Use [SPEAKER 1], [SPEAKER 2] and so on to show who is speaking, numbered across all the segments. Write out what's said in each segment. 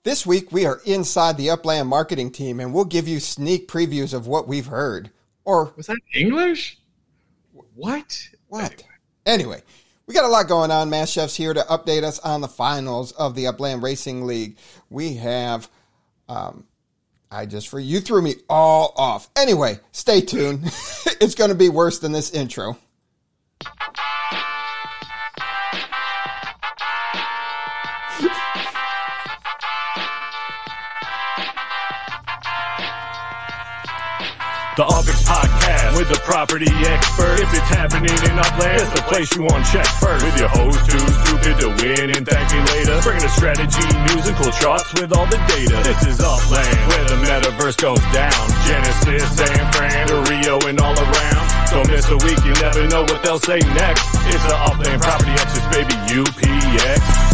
[SPEAKER 1] This week, we are inside the Upland marketing team, and we'll give you sneak previews of what we've heard. Or
[SPEAKER 2] was that English? What?
[SPEAKER 1] Anyway, we got a lot going on. Mass Chef's here to update us on the finals of the Upland Racing League. We have, you threw me all off. Anyway, stay tuned. It's going to be worse than this intro.
[SPEAKER 3] The UpX Podcast with the property expert. If it's happening in Upland, it's the place you want to check first. With your host, too stupid to win and thank me later. Bringing the strategy, news, and cool charts with all the data. This is Upland, where the metaverse goes down. Genesis, San Fran, to Rio, and all around. Don't miss a week, you never know what they'll say next. It's the Upland Property Experts, baby, UPX.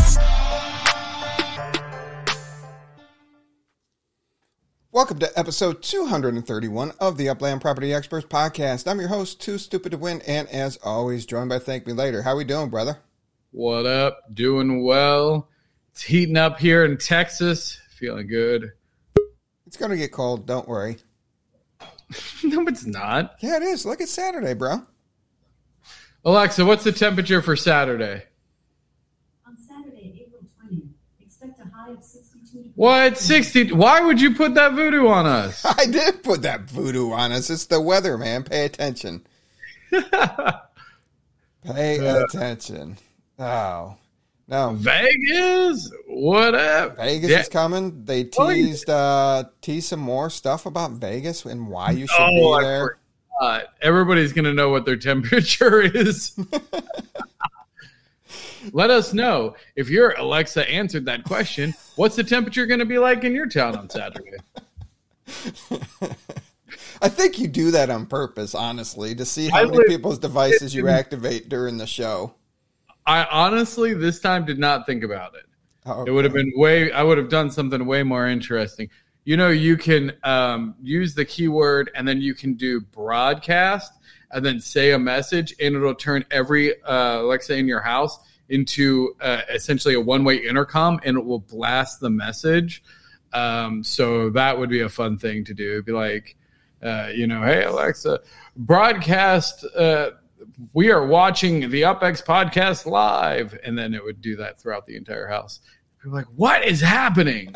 [SPEAKER 1] Welcome to episode 231 of the Upland Property Experts Podcast. I'm your host, Too Stupid to Win, and as always, joined by Thank Me Later. How we doing, brother?
[SPEAKER 2] What up? Doing well. It's heating up here in Texas. Feeling good.
[SPEAKER 1] It's going to get cold. Don't worry.
[SPEAKER 2] No, it's not.
[SPEAKER 1] Yeah, it is. Look, it's Saturday, bro.
[SPEAKER 2] Alexa, what's the temperature for Saturday?
[SPEAKER 4] On Saturday, April 20th, expect a high of 62 degrees.
[SPEAKER 2] What? 60? Why would you put that voodoo on us?
[SPEAKER 1] I did put that voodoo on us. It's the weather, man. Pay attention. Pay attention. Oh, no.
[SPEAKER 2] Vegas? What up?
[SPEAKER 1] Vegas is coming. They teased some more stuff about Vegas and why you should be there.
[SPEAKER 2] Everybody's going to know what their temperature is. Let us know. If your Alexa answered that question, what's the temperature going to be like in your town on Saturday?
[SPEAKER 1] I think you do that on purpose, honestly, to see how many people's devices you activate during the show.
[SPEAKER 2] I honestly, this time, did not think about it.
[SPEAKER 1] Okay.
[SPEAKER 2] It would have been I would have done something way more interesting. You know, you can use the keyword and then you can do broadcast and then say a message and it'll turn every Alexa in your house into essentially a one-way intercom, and it will blast the message. So that would be a fun thing to do. It'd be like, hey, Alexa, broadcast, we are watching the UpX Podcast live. And then it would do that throughout the entire house. People are like, what is happening?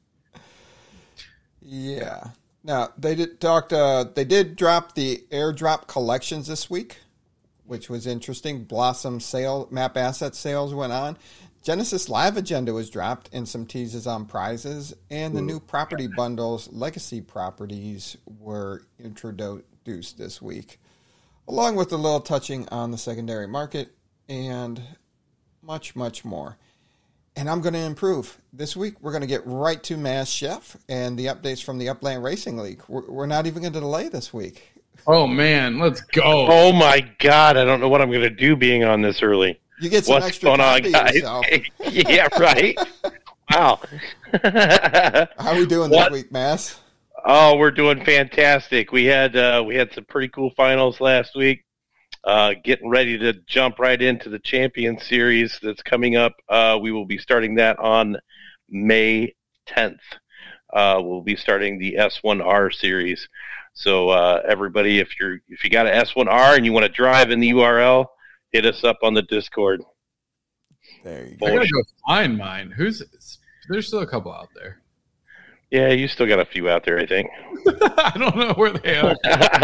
[SPEAKER 1] Yeah. Now, they did drop the airdrop collections this week, which was interesting. Blossom map asset sales went on. Genesis Live Agenda was dropped and some teases on prizes. And the new property bundles, legacy properties, were introduced this week, along with a little touching on the secondary market and much, much more. And I'm going to improve. This week, we're going to get right to Mass Chef and the updates from the Upland Racing League. We're not even going to delay this week.
[SPEAKER 2] Oh, man, let's go.
[SPEAKER 5] Oh, my God. I don't know what I'm going to do being on this early.
[SPEAKER 1] You get some extra
[SPEAKER 5] going on, guys?
[SPEAKER 1] Yourself.
[SPEAKER 5] Yeah, right. Wow.
[SPEAKER 1] How are we doing this week, Mass?
[SPEAKER 5] Oh, we're doing fantastic. We had some pretty cool finals last week. Getting ready to jump right into the Champion Series that's coming up. We will be starting that on May 10th. We'll be starting the S1R Series. So everybody, if you got an S1R and you want to drive in the URL, hit us up on the Discord.
[SPEAKER 1] There you go.
[SPEAKER 2] I gotta go find mine. There's still a couple out there.
[SPEAKER 5] Yeah, you still got a few out there, I think.
[SPEAKER 2] I don't know where they are.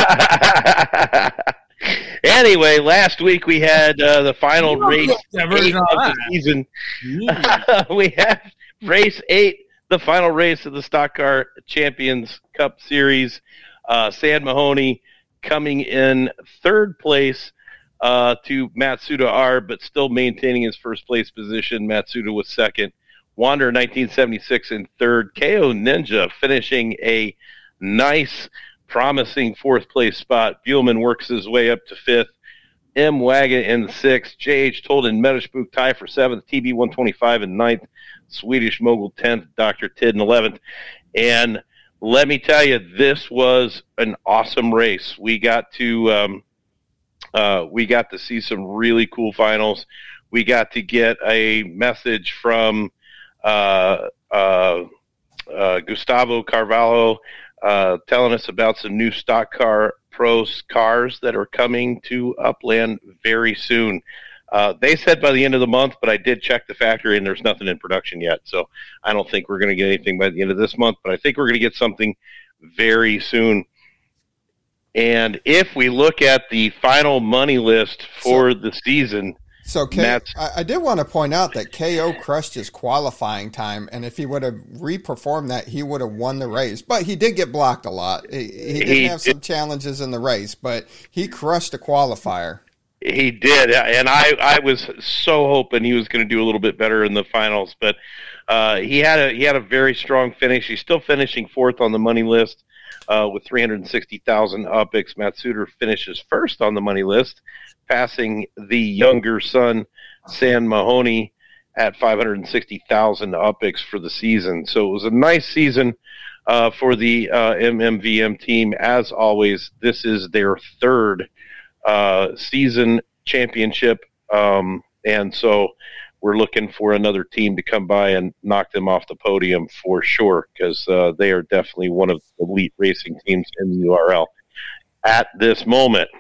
[SPEAKER 5] Anyway, last week we had the final race 8 of the season. We had race 8, the final race of the Stock Car Champions Cup Series. Sam Mahoney coming in third place to Matsuda R, but still maintaining his first place position. Matsuda was second. Wander 1976 in third. KO Ninja finishing a nice, promising fourth place spot. Buellman works his way up to fifth. M. Wagon in sixth. J.H. Tolden Metterspook tie for seventh. TB 125 in ninth. Swedish Mogul 10th. Dr. Tid in 11th. And let me tell you, this was an awesome race. We got to see some really cool finals. We got to get a message from Gustavo Carvalho telling us about some new Stock Car Pros cars that are coming to Upland very soon. They said by the end of the month, but I did check the factory and there's nothing in production yet. So I don't think we're going to get anything by the end of this month, but I think we're going to get something very soon. And if we look at the final money list for the season,
[SPEAKER 1] so I did want to point out that KO crushed his qualifying time, and if he would have reperformed that, he would have won the race. But he did get blocked a lot. He did have some challenges in the race, but he crushed the qualifier.
[SPEAKER 5] He did, and I was so hoping he was going to do a little bit better in the finals. But he had a very strong finish. He's still finishing fourth on the money list with 360,000 UPICs. Matt Suter finishes first on the money list, passing the younger son, Sam Mahoney, at 560,000 UPICs for the season. So it was a nice season for the MMVM team. As always, this is their third season championship, and so we're looking for another team to come by and knock them off the podium for sure, because they are definitely one of the elite racing teams in the URL at this moment.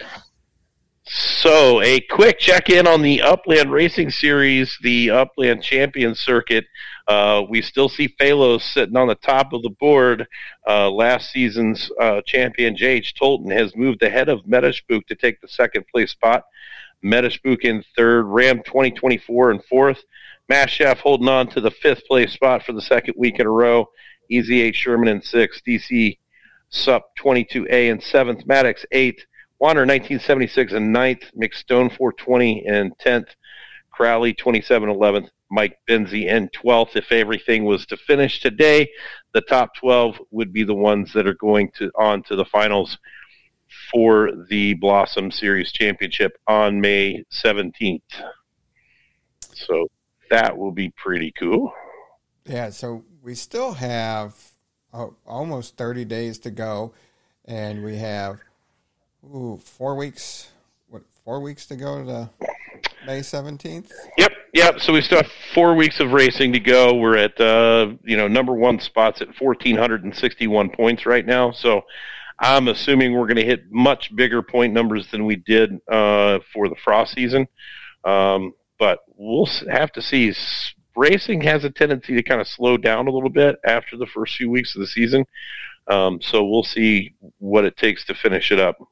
[SPEAKER 5] So a quick check-in on the Upland Racing Series, the Upland Champion Circuit. We still see Phalos sitting on the top of the board. Last season's champion, J.H. Tolton, has moved ahead of Metaspook to take the second place spot. Metaspook in third, Ram 2024 in fourth. Mass Chef holding on to the fifth place spot for the second week in a row. Easy 8 Sherman in sixth. DC Sup 22A in seventh. Maddox 8th. Wander 1976 in ninth. McStone 420 in 10th. Crowley 27 11th. Mike Benzie in 12th. If everything was to finish today, the top 12 would be the ones that are going on to the finals for the Blossom Series Championship on May 17th. So that will be pretty cool.
[SPEAKER 1] Yeah, so we still have almost 30 days to go, and we have 4 weeks. 4 weeks to go to May 17th?
[SPEAKER 5] Yep. So we still have 4 weeks of racing to go. We're at number one spots at 1,461 points right now. So I'm assuming we're going to hit much bigger point numbers than we did for the Frost season. But we'll have to see. Racing has a tendency to kind of slow down a little bit after the first few weeks of the season. So we'll see what it takes to finish it up.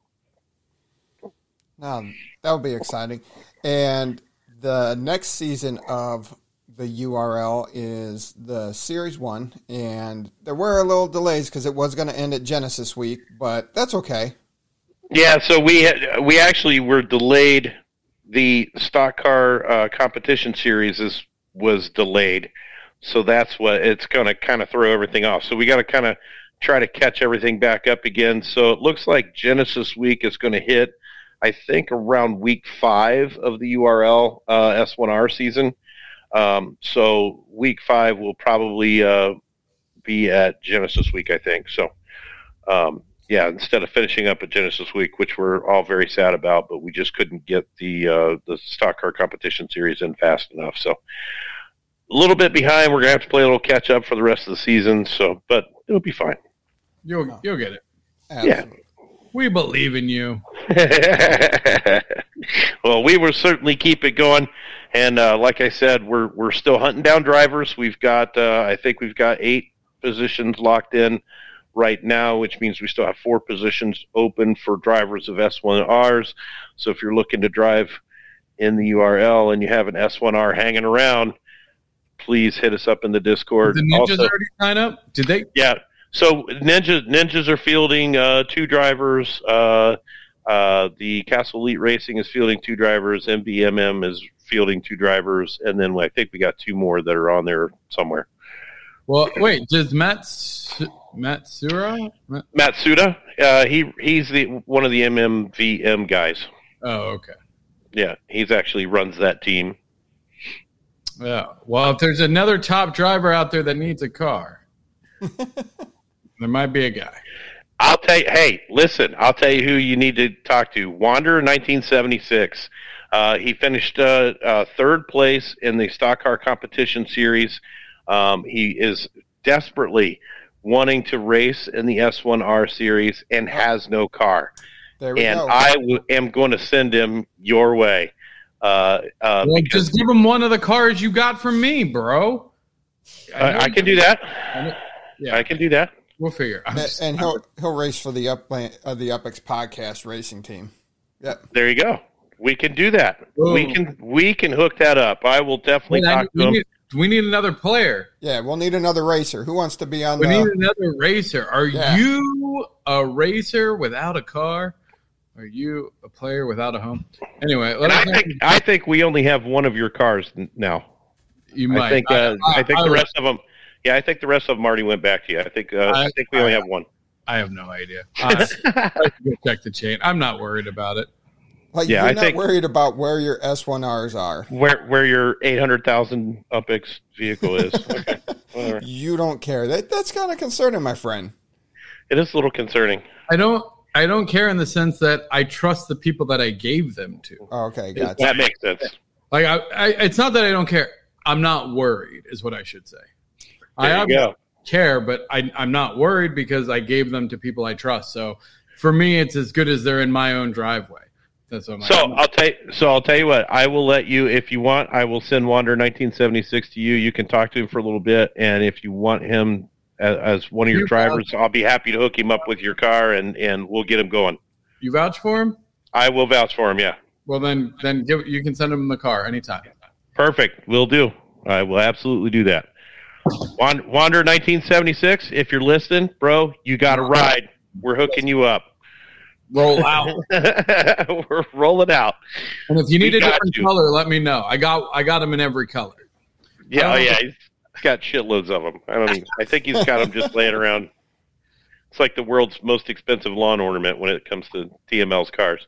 [SPEAKER 1] That would be exciting. And the next season of the URL is the Series 1, and there were a little delays because it was going to end at Genesis Week, but that's okay.
[SPEAKER 5] Yeah, so we actually were delayed. The Stock Car Competition Series was delayed, so that's what it's going to kind of throw everything off. So we got to kind of try to catch everything back up again. So it looks like Genesis Week is going to hit, I think, around week 5 of the URL S1R season. So week 5 will probably be at Genesis Week, I think. So, instead of finishing up at Genesis Week, which we're all very sad about, but we just couldn't get the Stock Car Competition Series in fast enough. So a little bit behind. We're going to have to play a little catch up for the rest of the season. So, but it'll be fine.
[SPEAKER 2] You'll get it.
[SPEAKER 1] Absolutely.
[SPEAKER 5] Yeah.
[SPEAKER 2] We believe in you.
[SPEAKER 5] Well, we will certainly keep it going. And like I said, we're still hunting down drivers. We've got, I think we've got 8 positions locked in right now, which means we still have 4 positions open for drivers of S1Rs. So if you're looking to drive in the URL and you have an S1R hanging around, please hit us up in the Discord.
[SPEAKER 2] Did the Ninjas already sign up? Did they?
[SPEAKER 5] Yeah. So Ninjas are fielding 2 drivers. The Castle Elite Racing is fielding 2 drivers. MBMM is fielding 2 drivers, and then I think we got 2 more that are on there somewhere.
[SPEAKER 2] Well, wait, does Matsuda?
[SPEAKER 5] Matsuda, he's one of the MMVM guys.
[SPEAKER 2] Oh, okay.
[SPEAKER 5] Yeah, he's actually runs that team.
[SPEAKER 2] Yeah. Well, if there's another top driver out there that needs a car, there might be a guy.
[SPEAKER 5] I'll tell you. Hey, listen. I'll tell you who you need to talk to. Wander 1976. He finished 3rd place in the Stock Car Competition Series. He is desperately wanting to race in the S1R series and has no car.
[SPEAKER 1] There we go.
[SPEAKER 5] I am going to send him your way.
[SPEAKER 2] Just give him one of the cars you got from me, bro.
[SPEAKER 5] I can do that. I can do that.
[SPEAKER 2] We'll figure.
[SPEAKER 1] And he'll race for the Upex podcast racing team. Yep.
[SPEAKER 5] There you go. We can do that. Whoa. We can hook that up. I will definitely talk to him.
[SPEAKER 2] We need another player.
[SPEAKER 1] Yeah, we'll need another racer. Who wants to be on?
[SPEAKER 2] We need another racer. Are you a racer without a car? Are you a player without a home? Anyway,
[SPEAKER 5] I think we only have one of your cars now.
[SPEAKER 2] You might.
[SPEAKER 5] I think the rest of them. Yeah, I think the rest of them already went back to you. I think we only have one.
[SPEAKER 2] I have no idea. I go check the chain. I'm not worried about it.
[SPEAKER 1] Like, yeah, you're not worried about where your S1Rs are.
[SPEAKER 5] Where your 800,000 Upex vehicle is. Okay.
[SPEAKER 1] You don't care. That's kind of concerning, my friend.
[SPEAKER 5] It is a little concerning.
[SPEAKER 2] I don't care in the sense that I trust the people that I gave them to.
[SPEAKER 1] Oh, okay, gotcha.
[SPEAKER 5] That makes sense.
[SPEAKER 2] Like it's not that I don't care. I'm not worried, is what I should say. I care, but I'm not worried because I gave them to people I trust. So for me, it's as good as they're in my own driveway. That's what
[SPEAKER 5] I'll tell you what. I will let you, if you want, I will send Wander 1976 to you. You can talk to him for a little bit, and if you want him as one of your drivers, I'll be happy to hook him up with your car, and we'll get him going.
[SPEAKER 2] You vouch for him?
[SPEAKER 5] I will vouch for him. Yeah.
[SPEAKER 2] Well, then you can send him the car anytime.
[SPEAKER 5] Perfect. Will do. I will absolutely do that. Wander 1976. If you're listening, bro, you got a ride. We're hooking you up.
[SPEAKER 2] Roll out.
[SPEAKER 5] We're rolling out.
[SPEAKER 2] And if you need a different color, let me know. I got them in every color.
[SPEAKER 5] Yeah, he's got shitloads of them. I think he's got them just laying around. It's like the world's most expensive lawn ornament when it comes to TML's cars.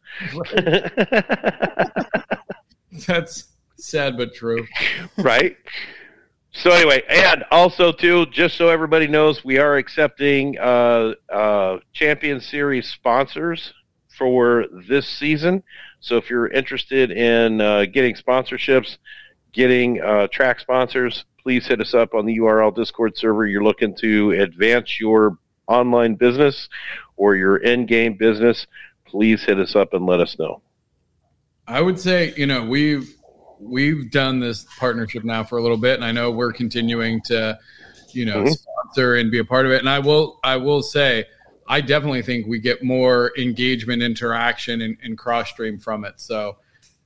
[SPEAKER 2] That's sad but true.
[SPEAKER 5] Right? So anyway, and also too, just so everybody knows, we are accepting Champion Series sponsors for this season. So if you're interested in getting sponsorships, getting track sponsors, please hit us up on the URL Discord server. You're looking to advance your online business or your in-game business, please hit us up and let us know.
[SPEAKER 2] I would say, we've done this partnership now for a little bit, and I know we're continuing to, sponsor and be a part of it. And I will say, I definitely think we get more engagement, interaction, and cross stream from it. So,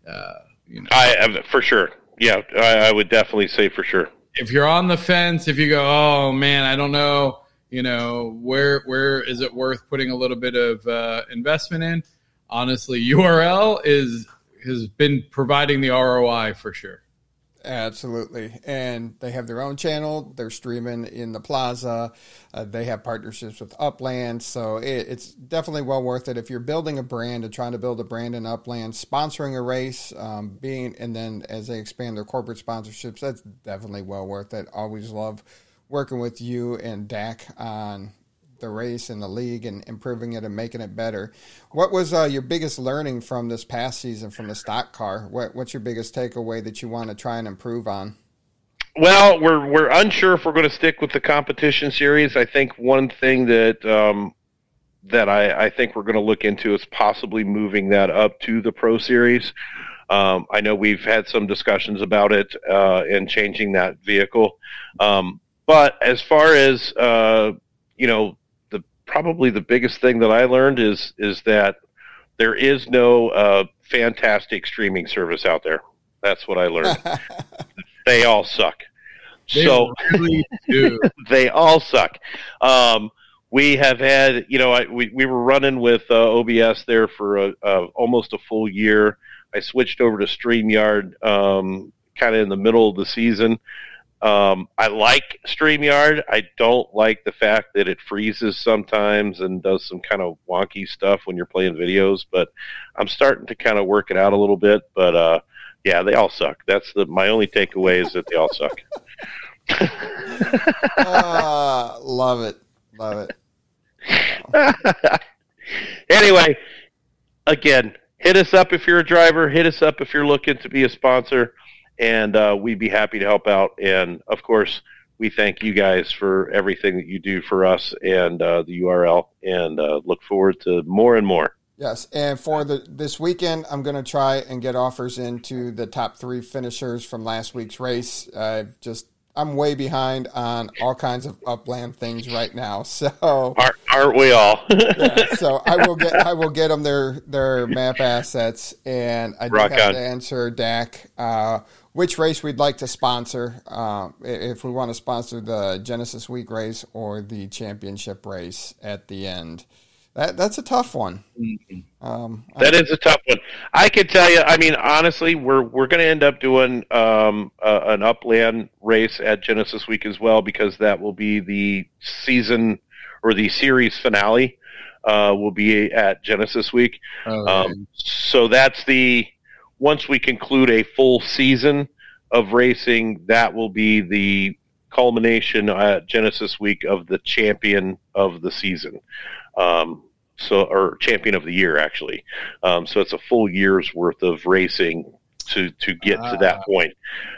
[SPEAKER 5] I for sure. Yeah, I would definitely say for sure.
[SPEAKER 2] If you're on the fence, if you go, oh man, I don't know, where is it worth putting a little bit of investment in? Honestly, URL has been providing the ROI for sure.
[SPEAKER 1] Absolutely. And they have their own channel. They're streaming in the plaza. They have partnerships with Upland. So it's definitely well worth it. If you're building a brand and trying to build a brand in Upland, sponsoring a race, and then as they expand their corporate sponsorships, that's definitely well worth it. Always love working with you and Dak on the race and the league and improving it and making it better. What was your biggest learning from this past season from the stock car? What's your biggest takeaway that you want to try and improve on?
[SPEAKER 5] Well, we're unsure if we're going to stick with the competition series. I think one thing that I think we're going to look into is possibly moving that up to the Pro Series. I know we've had some discussions about it and changing that vehicle. But as far as probably the biggest thing that I learned is that there is no fantastic streaming service out there. That's what I learned. They all suck.
[SPEAKER 2] They really do.
[SPEAKER 5] They all suck. We have had, we were running with OBS there for almost a full year. I switched over to StreamYard kind of in the middle of the season. I like StreamYard. I don't like the fact that it freezes sometimes and does some kind of wonky stuff when you're playing videos, but I'm starting to kind of work it out a little bit. But yeah, they all suck. That's my only takeaway is that they all suck.
[SPEAKER 1] Love it.
[SPEAKER 5] Anyway, again, hit us up if you're a driver. Hit us up if you're looking to be a sponsor. And we'd be happy to help out. And, of course, we thank you guys for everything that you do for us and the URL, and look forward to more and more.
[SPEAKER 1] Yes, and for this weekend, I'm going to try and get offers into the top 3 finishers from last week's race. I'm way behind on all kinds of upland things right now, so
[SPEAKER 5] aren't we all?
[SPEAKER 1] Yeah, so I will get them their map assets, and I do have to answer Dak which race we'd like to sponsor, if we want to sponsor the Genesis Week race or the championship race at the end. That's a tough one.
[SPEAKER 5] That is a tough one. I can tell you, I mean, honestly, we're going to end up doing an upland race at Genesis Week as well, because that will be the season or the series finale will be at Genesis Week. So that's once we conclude a full season of racing, that will be the culmination at Genesis Week of the champion of the season. Or champion of the year, actually. So it's a full year's worth of racing to get to that point.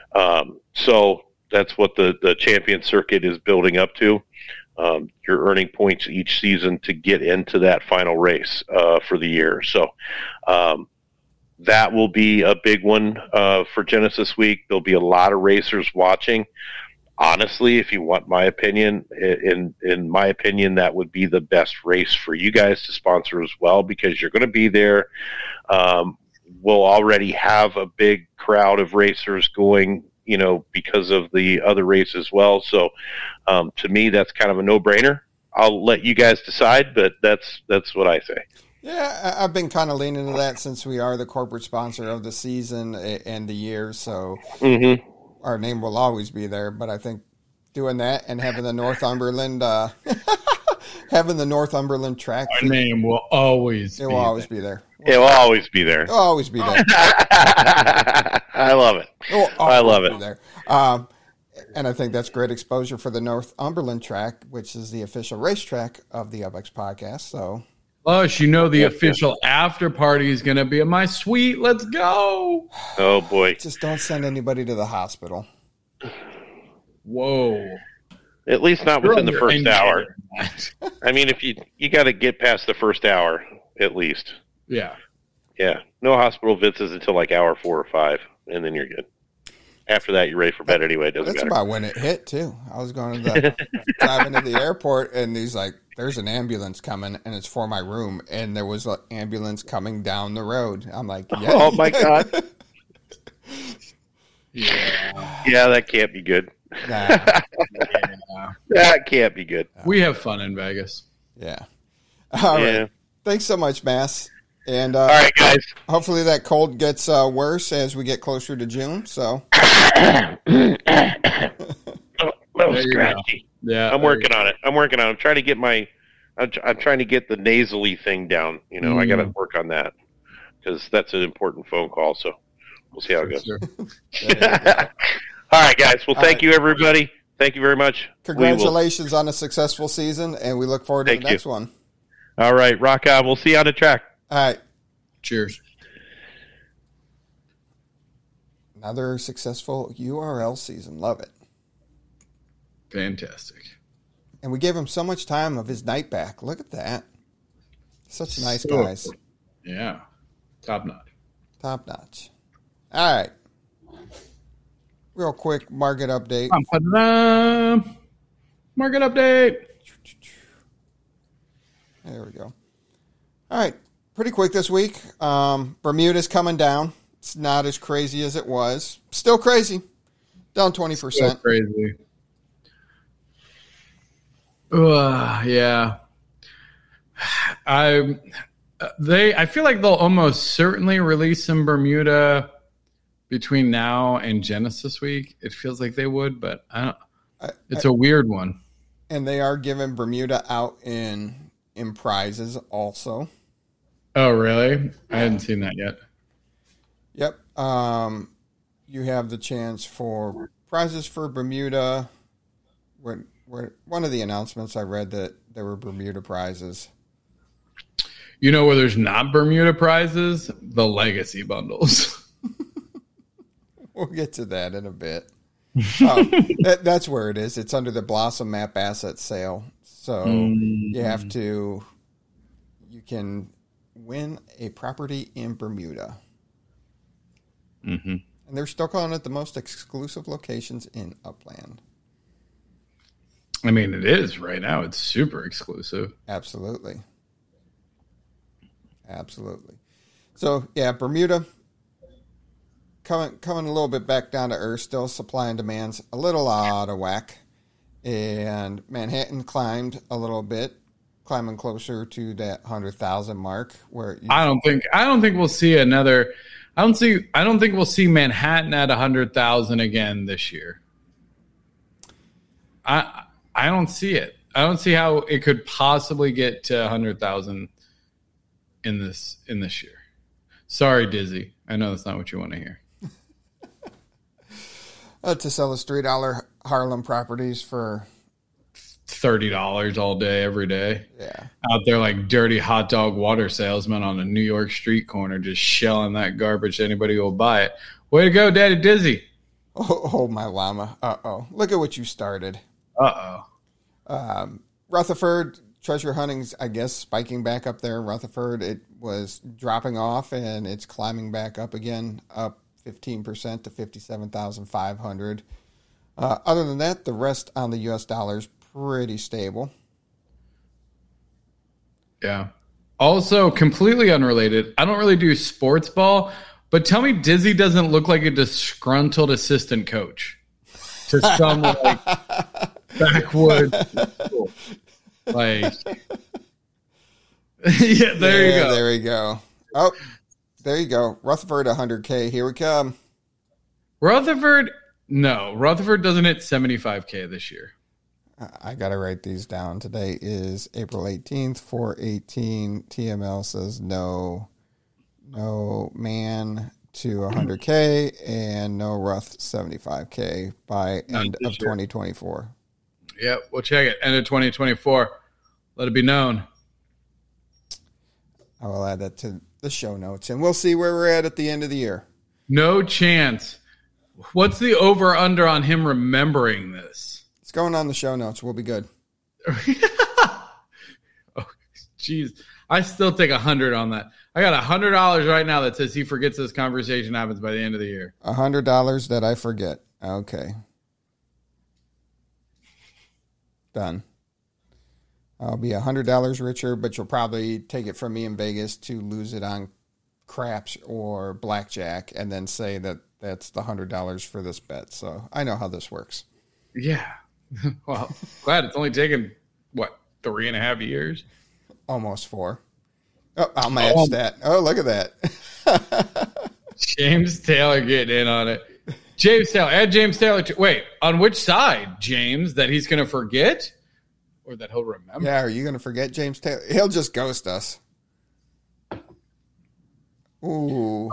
[SPEAKER 5] So that's what the champion circuit is building up to. You're earning points each season to get into that final race for the year. So that will be a big one for Genesis Week. There'll be a lot of racers watching. Honestly, if you want my opinion, in my opinion, that would be the best race for you guys to sponsor as well, because you're going to be there. We'll already have a big crowd of racers going, because of the other race as well. So to me, that's kind of a no-brainer. I'll let you guys decide, but that's what I say.
[SPEAKER 1] Yeah, I've been kind of leaning to that since we are the corporate sponsor of the season and the year. So our name will always be there, but I think doing that and having the Northumberland, track,
[SPEAKER 2] our name will always.
[SPEAKER 1] It will always be there.
[SPEAKER 5] It will always be there.
[SPEAKER 1] It'll always be there.
[SPEAKER 5] I love it. I love it.
[SPEAKER 1] There. And I think that's great exposure for the Northumberland track, which is the official racetrack of the UpX podcast. So,
[SPEAKER 2] plus, the official after party is going to be at my suite. Let's go.
[SPEAKER 5] Oh, boy.
[SPEAKER 1] Just don't send anybody to the hospital.
[SPEAKER 2] Whoa.
[SPEAKER 5] At least not within the first hour. I mean, if you got to get past the first hour, at least.
[SPEAKER 2] Yeah.
[SPEAKER 5] Yeah. No hospital visits until like hour 4 or 5, and then you're good. After that, you're ready for bed anyway. It doesn't matter.
[SPEAKER 1] That's about when it hit, too. I was going to driving to the airport, and he's like, there's an ambulance coming, and it's for my room. And there was an ambulance coming down the road. I'm like, yeah.
[SPEAKER 5] Oh, my God. Yeah, that can't be good.
[SPEAKER 1] Nah.
[SPEAKER 5] That can't be good.
[SPEAKER 2] We have fun in Vegas.
[SPEAKER 1] Yeah. All right. Thanks so much, Mass. And
[SPEAKER 5] all right, guys.
[SPEAKER 1] Hopefully that cold gets worse as we get closer to June. So.
[SPEAKER 5] Little scratchy.
[SPEAKER 2] Yeah,
[SPEAKER 5] I'm working on it. I'm trying to get I'm trying to get the nasally thing down. I got to work on that because that's an important phone call. So we'll see how it goes.
[SPEAKER 2] Sure.
[SPEAKER 5] All right, guys. Well, thank you, everybody. Thank you very much.
[SPEAKER 1] Congratulations on a successful season, and we look forward to the next one.
[SPEAKER 5] All right, rock on. We'll see you on the track.
[SPEAKER 1] All right.
[SPEAKER 2] Cheers.
[SPEAKER 1] Another successful URL season. Love it.
[SPEAKER 2] Fantastic.
[SPEAKER 1] And we gave him so much time of his night back. Look at that. Such nice guys.
[SPEAKER 2] Yeah. Top notch.
[SPEAKER 1] Top notch. All right. Real quick market update.
[SPEAKER 2] Market update.
[SPEAKER 1] There we go. All right. Pretty quick this week. Bermuda's coming down. It's not as crazy as it was. Still crazy. Down 20%.
[SPEAKER 2] Still crazy. Yeah. I feel like they'll almost certainly release some Bermuda between now and Genesis Week. It feels like they would, but it's a weird one.
[SPEAKER 1] And they are giving Bermuda out in prizes also.
[SPEAKER 2] Oh, really? I hadn't seen that yet.
[SPEAKER 1] Yep. You have the chance for prizes for Bermuda. One of the announcements I read that there were Bermuda prizes.
[SPEAKER 2] You know where there's not Bermuda prizes? The legacy bundles.
[SPEAKER 1] We'll get to that in a bit. That's where it is. It's under the Blossom Map asset sale. So you can win a property in Bermuda.
[SPEAKER 2] Mm-hmm.
[SPEAKER 1] And they're still calling it the most exclusive locations in Upland.
[SPEAKER 2] I mean, it is right now. It's super exclusive.
[SPEAKER 1] Absolutely. So, yeah, Bermuda coming a little bit back down to earth. Still supply and demand's a little out of whack. And Manhattan climbed a little bit, climbing closer to that 100,000 mark.
[SPEAKER 2] I don't think we'll see another. I don't think we'll see Manhattan at 100,000 again this year. I don't see it. I don't see how it could possibly get to 100,000 in this year. Sorry, Dizzy. I know that's not what you want to hear.
[SPEAKER 1] To sell the $3 Harlem properties for
[SPEAKER 2] $30 all day, every day.
[SPEAKER 1] Yeah.
[SPEAKER 2] Out there like dirty hot dog water salesmen on a New York street corner just shelling that garbage to anybody who will buy it. Way to go, Daddy Dizzy.
[SPEAKER 1] Oh, my llama. Uh-oh. Look at what you started.
[SPEAKER 2] Uh-oh.
[SPEAKER 1] Rutherford, treasure hunting's, I guess, spiking back up there. Rutherford, it was dropping off, and it's climbing back up again, up 15% to 57,500. Other than that, the rest on the U.S. dollar's pretty stable.
[SPEAKER 2] Yeah. Also, completely unrelated, I don't really do sports ball, but tell me Dizzy doesn't look like a disgruntled assistant coach to some like backwoods school. Like, yeah, there you go.
[SPEAKER 1] There we go. Oh, there you go. Rutherford, 100K. Here we come.
[SPEAKER 2] Rutherford doesn't hit 75K this year.
[SPEAKER 1] I got to write these down. Today is April 18th, 4/18. TML says no man to 100K and no Ruth 75K by end of 2024.
[SPEAKER 2] Yeah, we'll check it. End of 2024. Let it be known.
[SPEAKER 1] I will add that to the show notes, and we'll see where we're at the end of the year.
[SPEAKER 2] No chance. What's the over-under on him remembering this?
[SPEAKER 1] It's going on the show notes. We'll be good.
[SPEAKER 2] Oh, jeez. I still take 100 on that. I got $100 right now that says he forgets this conversation happens by the end of the year.
[SPEAKER 1] $100 that I forget. Okay. Done. I'll be $100 richer, but you'll probably take it from me in Vegas to lose it on craps or blackjack and then say that that's the $100 for this bet. So I know how this works.
[SPEAKER 2] Yeah. Well, glad it's only taken, 3.5 years?
[SPEAKER 1] Almost 4. Oh, I'll match that. Oh, look at that.
[SPEAKER 2] James Taylor getting in on it. James Taylor. Add James Taylor. Wait, on which side, James? That he's going to forget? Or that he'll remember?
[SPEAKER 1] Yeah, are you going to forget James Taylor? He'll just ghost us. Ooh.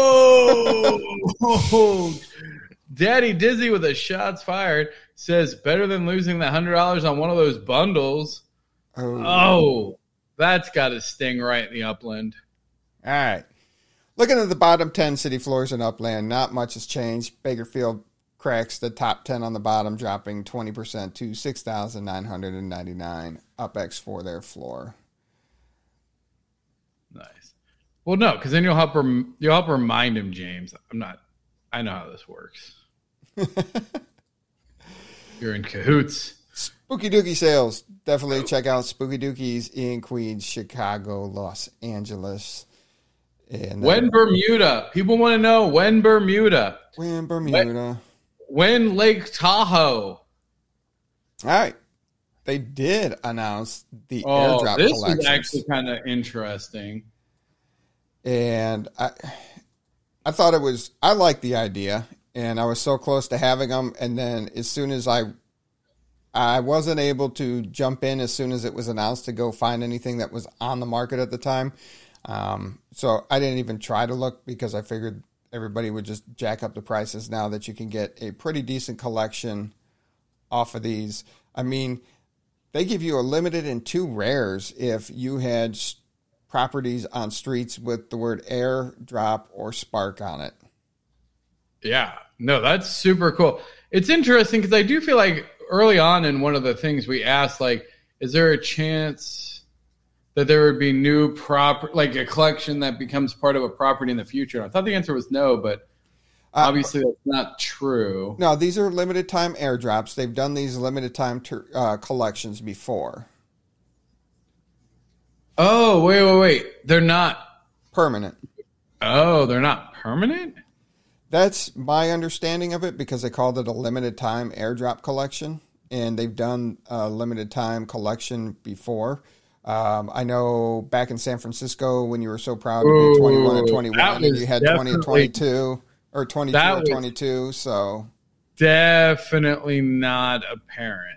[SPEAKER 2] Oh! Daddy Dizzy with the shots fired says better than losing the $100 on one of those bundles. Oh, that's got to sting right in the Upland.
[SPEAKER 1] All right. Looking at the bottom 10 city floors in Upland, not much has changed. Bakerfield cracks the top 10 on the bottom, dropping 20% to 6,999 UpX for their floor.
[SPEAKER 2] Nice. Well, no, because then you'll help remind him, James. I know how this works. You're in cahoots.
[SPEAKER 1] Spooky Dookie sales. Definitely check out Spooky Dookies in Queens, Chicago, Los Angeles. And
[SPEAKER 2] when Bermuda? People want to know when Bermuda.
[SPEAKER 1] When Bermuda.
[SPEAKER 2] When Lake Tahoe.
[SPEAKER 1] All right. They did announce the airdrop collections.
[SPEAKER 2] This is actually kind of interesting.
[SPEAKER 1] And I thought I liked the idea, and I was so close to having them. And then as soon as I wasn't able to jump in as soon as it was announced to go find anything that was on the market at the time. So I didn't even try to look because I figured everybody would just jack up the prices now that you can get a pretty decent collection off of these. I mean, they give you a limited and 2 rares if you had properties on streets with the word airdrop or spark on it.
[SPEAKER 2] Yeah. No, that's super cool. It's interesting because I do feel like early on in one of the things we asked, like, is there a chance that there would be new property, like a collection that becomes part of a property in the future? I thought the answer was no, but obviously that's not true.
[SPEAKER 1] No, these are limited time airdrops. They've done these limited time collections before.
[SPEAKER 2] Oh, wait. They're not
[SPEAKER 1] permanent.
[SPEAKER 2] Oh, they're not permanent?
[SPEAKER 1] That's my understanding of it because they called it a limited time airdrop collection, and they've done a limited time collection before. I know back in San Francisco when you were so proud to be 21 and 21, and you had 20 and 22, or 22 and 22, so.
[SPEAKER 2] Definitely not apparent.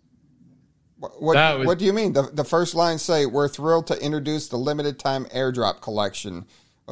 [SPEAKER 1] What do you mean? The first line say, "We're thrilled to introduce the limited time airdrop collection."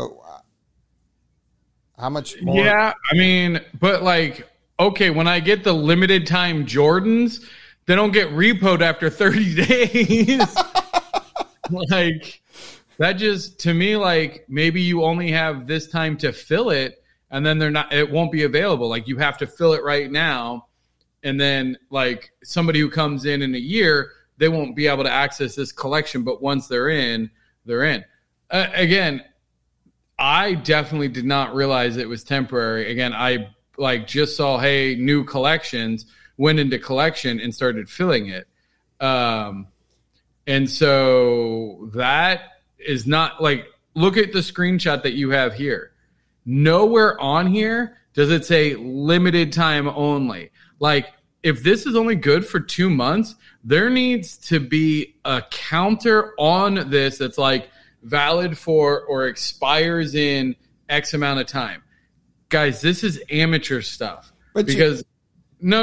[SPEAKER 1] How much more?
[SPEAKER 2] Yeah, I mean, but like, okay, when I get the limited time Jordans, they don't get repoed after 30 days. Like, that just, to me, like, maybe you only have this time to fill it, and then it won't be available. Like, you have to fill it right now. And then, like, somebody who comes in a year, they won't be able to access this collection. But once they're in, they're in. Again, I definitely did not realize it was temporary. Again, I, like, just saw, hey, new collections, went into collection and started filling it. And so that is not, like, look at the screenshot that you have here. Nowhere on here does it say limited time only. Like, if this is only good for 2 months, there needs to be a counter on this that's like valid for or expires in X amount of time. Guys, this is amateur stuff. Because no.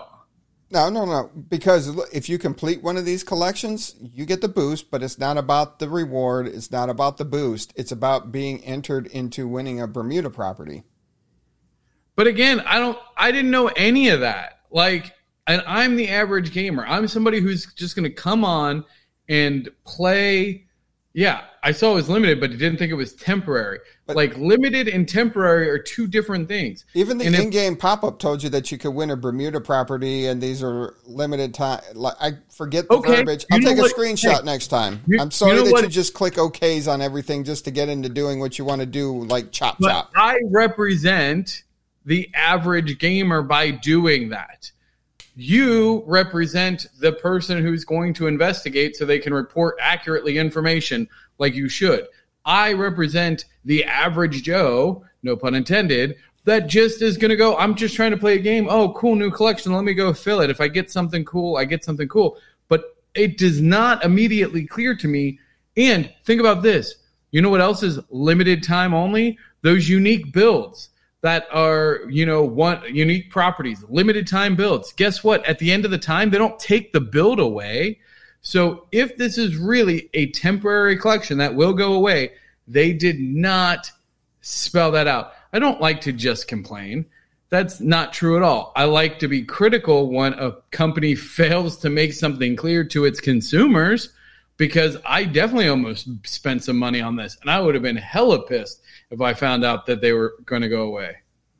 [SPEAKER 1] No. Because if you complete one of these collections, you get the boost, but it's not about the reward. It's not about the boost. It's about being entered into winning a Bermuda property.
[SPEAKER 2] But again, I didn't know any of that. Like, and I'm the average gamer. I'm somebody who's just going to come on and play. Yeah, I saw it was limited, but I didn't think it was temporary. But like, limited and temporary are two different things.
[SPEAKER 1] Even the in-game pop-up told you that you could win a Bermuda property, and these are limited time. Like, I forget the verbiage. I'll take a screenshot next time. I'm sorry that you just click OKs on everything just to get into doing what you want to do, like chop.
[SPEAKER 2] I represent the average gamer by doing that. You represent the person who's going to investigate so they can report accurately information like you should. I represent the average Joe, no pun intended, that just is going to go, I'm just trying to play a game. Oh, cool, new collection. Let me go fill it. If I get something cool, I get something cool. But it does not immediately clear to me. And think about this. You know what else is limited time only? Those unique builds that are, unique properties, limited time builds. Guess what? At the end of the time, they don't take the build away. So if this is really a temporary collection that will go away, they did not spell that out. I don't like to just complain. That's not true at all. I like to be critical when a company fails to make something clear to its consumers, because I definitely almost spent some money on this, and I would have been hella pissed if I found out that they were going to go away.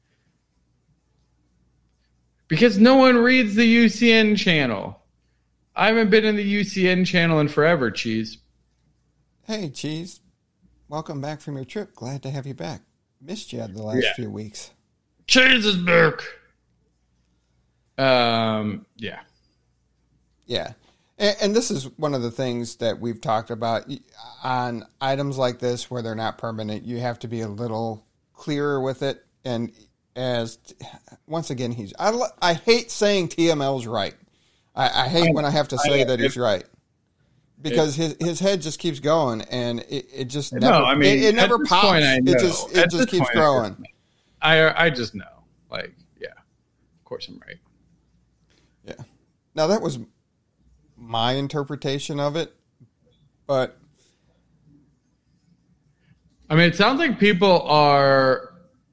[SPEAKER 2] Because no one reads the UCN channel. I haven't been in the UCN channel in forever, Cheese.
[SPEAKER 1] Hey, Cheese. Welcome back from your trip. Glad to have you back. Missed you the last few weeks.
[SPEAKER 2] Cheese is back. Yeah.
[SPEAKER 1] Yeah. And this is one of the things that we've talked about on items like this where they're not permanent. You have to be a little clearer with it. And once again, I hate saying TML's right. I hate when I have to say that he's right, because his head just keeps going, and it just never. It never pops. It just keeps growing.
[SPEAKER 2] I just know, like, yeah, of course I'm right.
[SPEAKER 1] Yeah. Now that was my interpretation of it, but
[SPEAKER 2] I mean, it sounds like people are.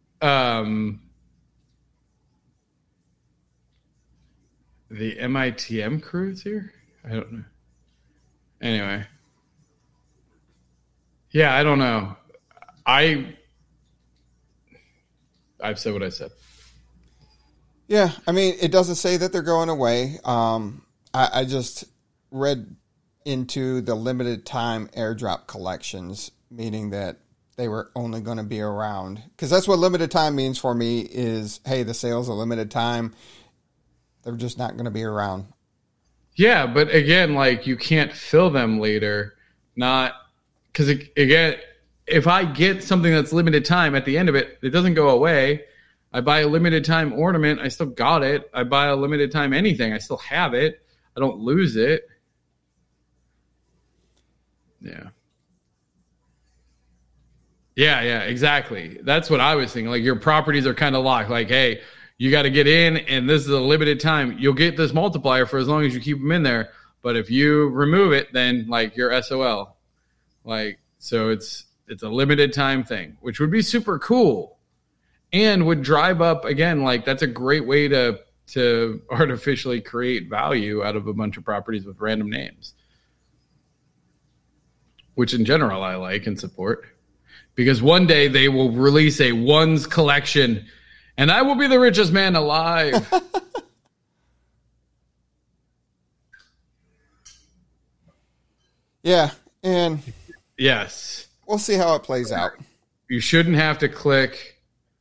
[SPEAKER 2] The MITM crews here? I don't know. Anyway. Yeah, I don't know. I've said what I said.
[SPEAKER 1] Yeah, I mean, it doesn't say that they're going away. I just read into the limited time airdrop collections, meaning that they were only going to be around. Because that's what limited time means for me is, hey, the sales are limited time. They're just not going to be around.
[SPEAKER 2] Yeah, but again, like you can't fill them later. Not because, again, if I get something that's limited time at the end of it, it doesn't go away. I buy a limited time ornament, I still got it. I buy a limited time anything, I still have it. I don't lose it. Yeah. Yeah, exactly. That's what I was thinking. Like your properties are kind of locked. Like, hey, you got to get in, and this is a limited time. You'll get this multiplier for as long as you keep them in there. But if you remove it, then like you're SOL. Like, so it's a limited time thing, which would be super cool. And would drive up, again, like that's a great way to artificially create value out of a bunch of properties with random names. Which in general I like and support. Because one day they will release a ones collection and I will be the richest man alive.
[SPEAKER 1] Yeah, and
[SPEAKER 2] yes.
[SPEAKER 1] We'll see how it plays out.
[SPEAKER 2] You shouldn't have to click.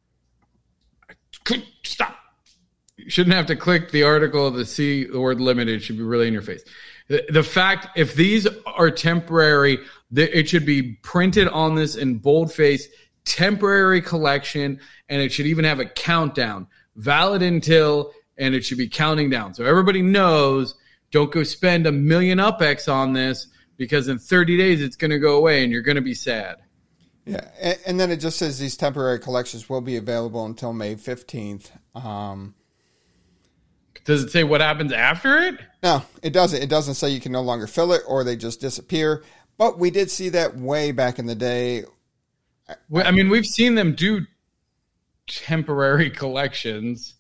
[SPEAKER 2] Stop. You shouldn't have to click the article to see the word limited. It should be really in your face. The fact, if these are temporary, it should be printed on this in boldface, temporary collection, and it should even have a countdown. Valid until, and it should be counting down. So everybody knows, don't go spend $1 million UpX on this because in 30 days it's going to go away and you're going to be sad.
[SPEAKER 1] Yeah, and then it just says these temporary collections will be available until May 15th.
[SPEAKER 2] Does it say what happens after it?
[SPEAKER 1] No, it doesn't. It doesn't say you can no longer fill it or they just disappear. But we did see that way back in the day.
[SPEAKER 2] I mean, we've seen them do temporary collections.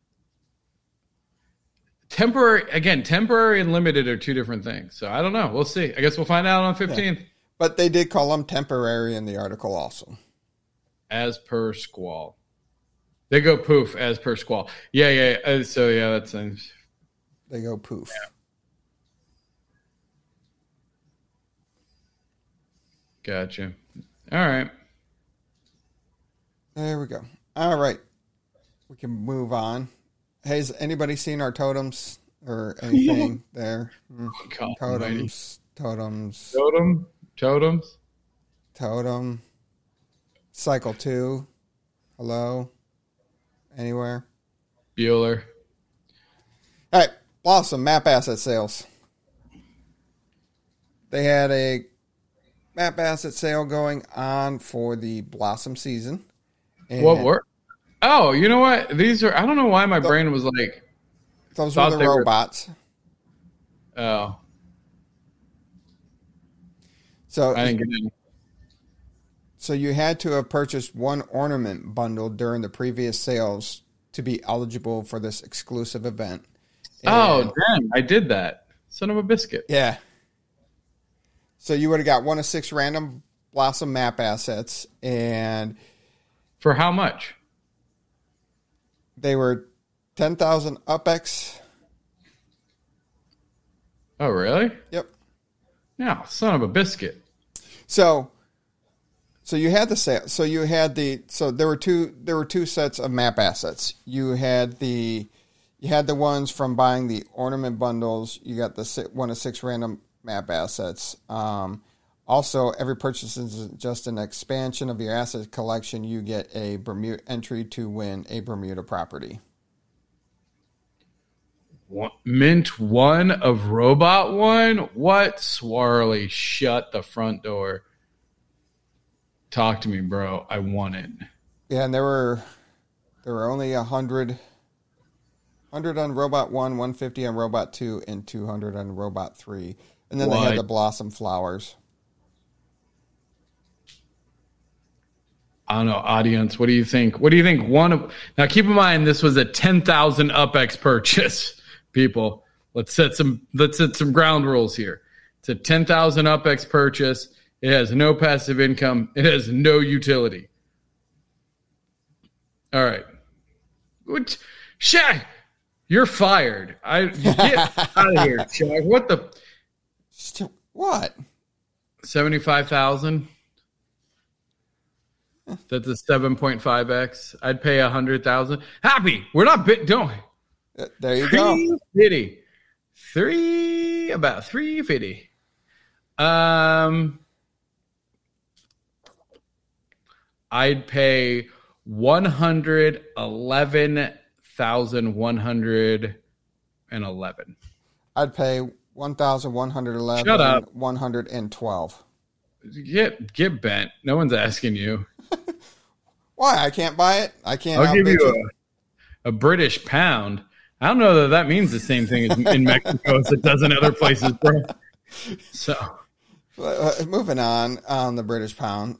[SPEAKER 2] Temporary and limited are two different things. So I don't know. We'll see. I guess we'll find out on 15th.
[SPEAKER 1] Yeah. But they did call them temporary in the article also.
[SPEAKER 2] As per Squall. They go poof as per Squall. Yeah. So, yeah, that's nice.
[SPEAKER 1] They go poof.
[SPEAKER 2] Yeah. Gotcha. All right.
[SPEAKER 1] There we go. All right. We can move on. Hey, has anybody seen our totems or anything there? Totems. Totem. Cycle 2. Hello. Anywhere?
[SPEAKER 2] Bueller.
[SPEAKER 1] All right. Blossom map asset sales. They had a map asset sale going on for the Blossom season. And
[SPEAKER 2] what were? Oh, you know what? These are, I don't know why my brain was like.
[SPEAKER 1] Those were the robots.
[SPEAKER 2] Oh.
[SPEAKER 1] So
[SPEAKER 2] I didn't get any.
[SPEAKER 1] So you had to have purchased one ornament bundle during the previous sales to be eligible for this exclusive event.
[SPEAKER 2] And, damn, I did that. Son of a biscuit.
[SPEAKER 1] Yeah. So you would have got one of 6 random Blossom map assets, and
[SPEAKER 2] for how much?
[SPEAKER 1] They were 10,000 UpX.
[SPEAKER 2] Oh, really?
[SPEAKER 1] Yep.
[SPEAKER 2] Yeah, son of a biscuit.
[SPEAKER 1] So you had the sale. So you had there were two sets of map assets. You had the ones from buying the ornament bundles. You got the one of 6 random map assets. Also, every purchase is just an expansion of your asset collection. You get a Bermuda entry to win a Bermuda property.
[SPEAKER 2] Mint 1 of Robot 1? What? Swarley, shut the front door. Talk to me, bro. I want it.
[SPEAKER 1] Yeah, and there were only 100 on Robot 1, 150 on Robot 2, and 200 on Robot 3. And then they had the Blossom Flowers.
[SPEAKER 2] I don't know, audience. What do you think? What do you think? Now, keep in mind, this was a 10,000 UpX purchase. People, let's set some ground rules here. It's a 10,000 UpX purchase. It has no passive income. It has no utility. All right. Shaq, you're fired. Get out of here, Shaq. What the?
[SPEAKER 1] What?
[SPEAKER 2] 75,000. That's a 7.5x. I'd pay 100,000. Happy. We're not don't.
[SPEAKER 1] There you go.
[SPEAKER 2] 350. About 350. I'd pay 111,111.
[SPEAKER 1] I'd pay 1,111.
[SPEAKER 2] Shut up.
[SPEAKER 1] 112.
[SPEAKER 2] Get bent. No one's asking you.
[SPEAKER 1] Why? I can't buy it. I can't.
[SPEAKER 2] I'll give you a British pound. I don't know that means the same thing as in Mexico as it does in other places, bro. So,
[SPEAKER 1] moving on the British pound.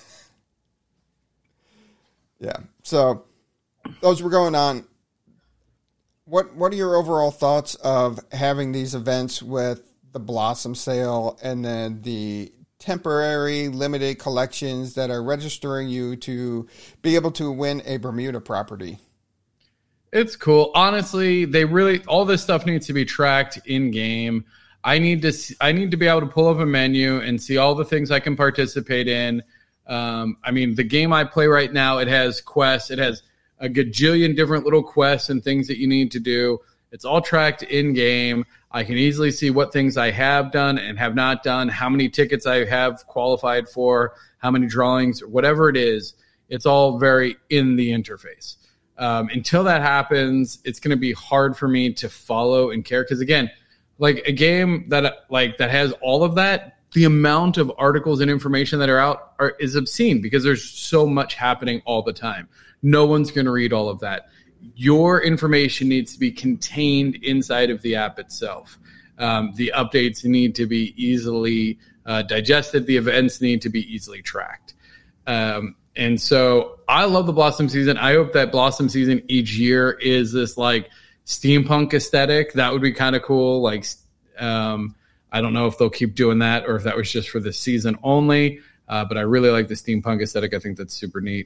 [SPEAKER 1] Yeah. So those were going on. What are your overall thoughts of having these events with the Blossom sale and then the temporary limited collections that are registering you to be able to win a Bermuda property?
[SPEAKER 2] It's cool. Honestly, all this stuff needs to be tracked in game. I need to be able to pull up a menu and see all the things I can participate in. The game I play right now, it has quests. It has a gajillion different little quests and things that you need to do. It's all tracked in game. I can easily see what things I have done and have not done, how many tickets I have qualified for, how many drawings, whatever it is. It's all very in the interface. Until that happens, it's going to be hard for me to follow and care. Because again, like a game that has all of that, the amount of articles and information that are out is obscene because there's so much happening all the time. No one's going to read all of that. Your information needs to be contained inside of the app itself. The updates need to be easily digested. The events need to be easily tracked. And so I love the Blossom season. I hope that Blossom season each year is this like steampunk aesthetic. That would be kind of cool. Like, I don't know if they'll keep doing that or if that was just for this season only. But I really like the steampunk aesthetic. I think that's super neat.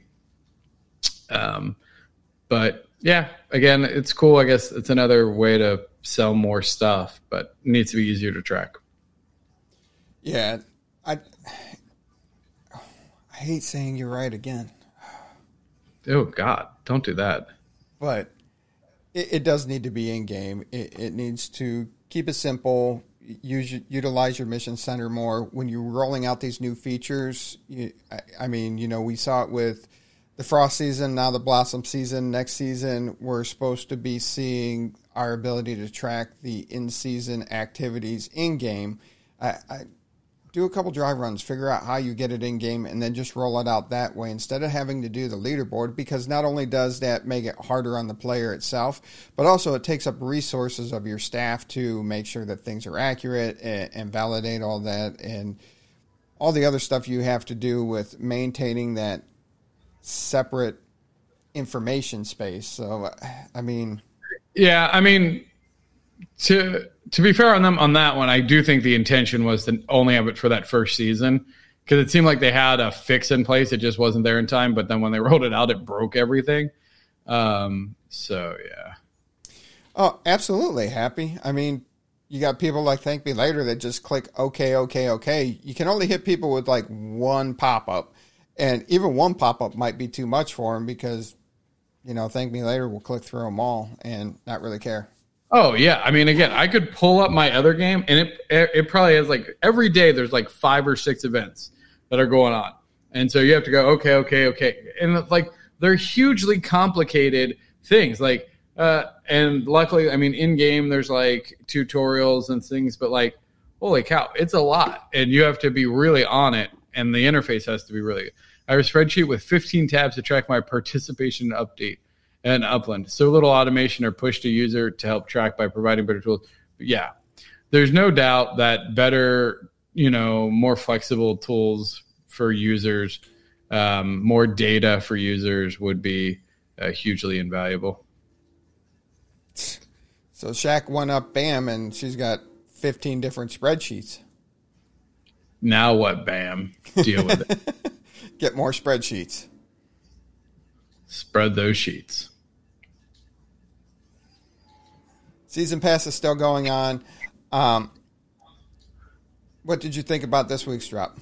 [SPEAKER 2] But yeah, again, it's cool. I guess it's another way to sell more stuff, but it needs to be easier to track.
[SPEAKER 1] Yeah. I hate saying you're right again.
[SPEAKER 2] Oh God, don't do that.
[SPEAKER 1] But it does need to be in game. It needs to keep it simple. Utilize your mission center more when you're rolling out these new features. We saw it with the Frost season, now the Blossom season. Next season, we're supposed to be seeing our ability to track the in-season activities in-game. I do a couple dry runs, figure out how you get it in-game, and then just roll it out that way instead of having to do the leaderboard, because not only does that make it harder on the player itself, but also it takes up resources of your staff to make sure that things are accurate and validate all that and all the other stuff you have to do with maintaining that separate information space. So,
[SPEAKER 2] to be fair on them on that one, I do think the intention was to only have it for that first season because it seemed like they had a fix in place. It just wasn't there in time. But then when they rolled it out, it broke everything. So, yeah.
[SPEAKER 1] Oh, absolutely. Happy. You got people like Thank Me Later that just click okay. You can only hit people with like one pop-up. And even one pop-up might be too much for them because, Thank Me Later will click through them all and not really care.
[SPEAKER 2] Oh, yeah. Again, I could pull up my other game, and it probably has, like, every day there's, like, 5 or 6 events that are going on. And so you have to go, okay. And, like, they're hugely complicated things. Like, and luckily, in-game there's, like, tutorials and things, but, like, holy cow, it's a lot. And you have to be really on it, and the interface has to be really good. I have a spreadsheet with 15 tabs to track my participation update and Upland. So little automation or push to user to help track by providing better tools. But yeah, there's no doubt that better, more flexible tools for users, more data for users would be hugely invaluable.
[SPEAKER 1] So Shaq went up, bam, and she's got 15 different spreadsheets.
[SPEAKER 2] Now what, bam? Deal with it.
[SPEAKER 1] Get more spreadsheets.
[SPEAKER 2] Spread those sheets.
[SPEAKER 1] Season Pass is still going on. What did you think about this week's drop?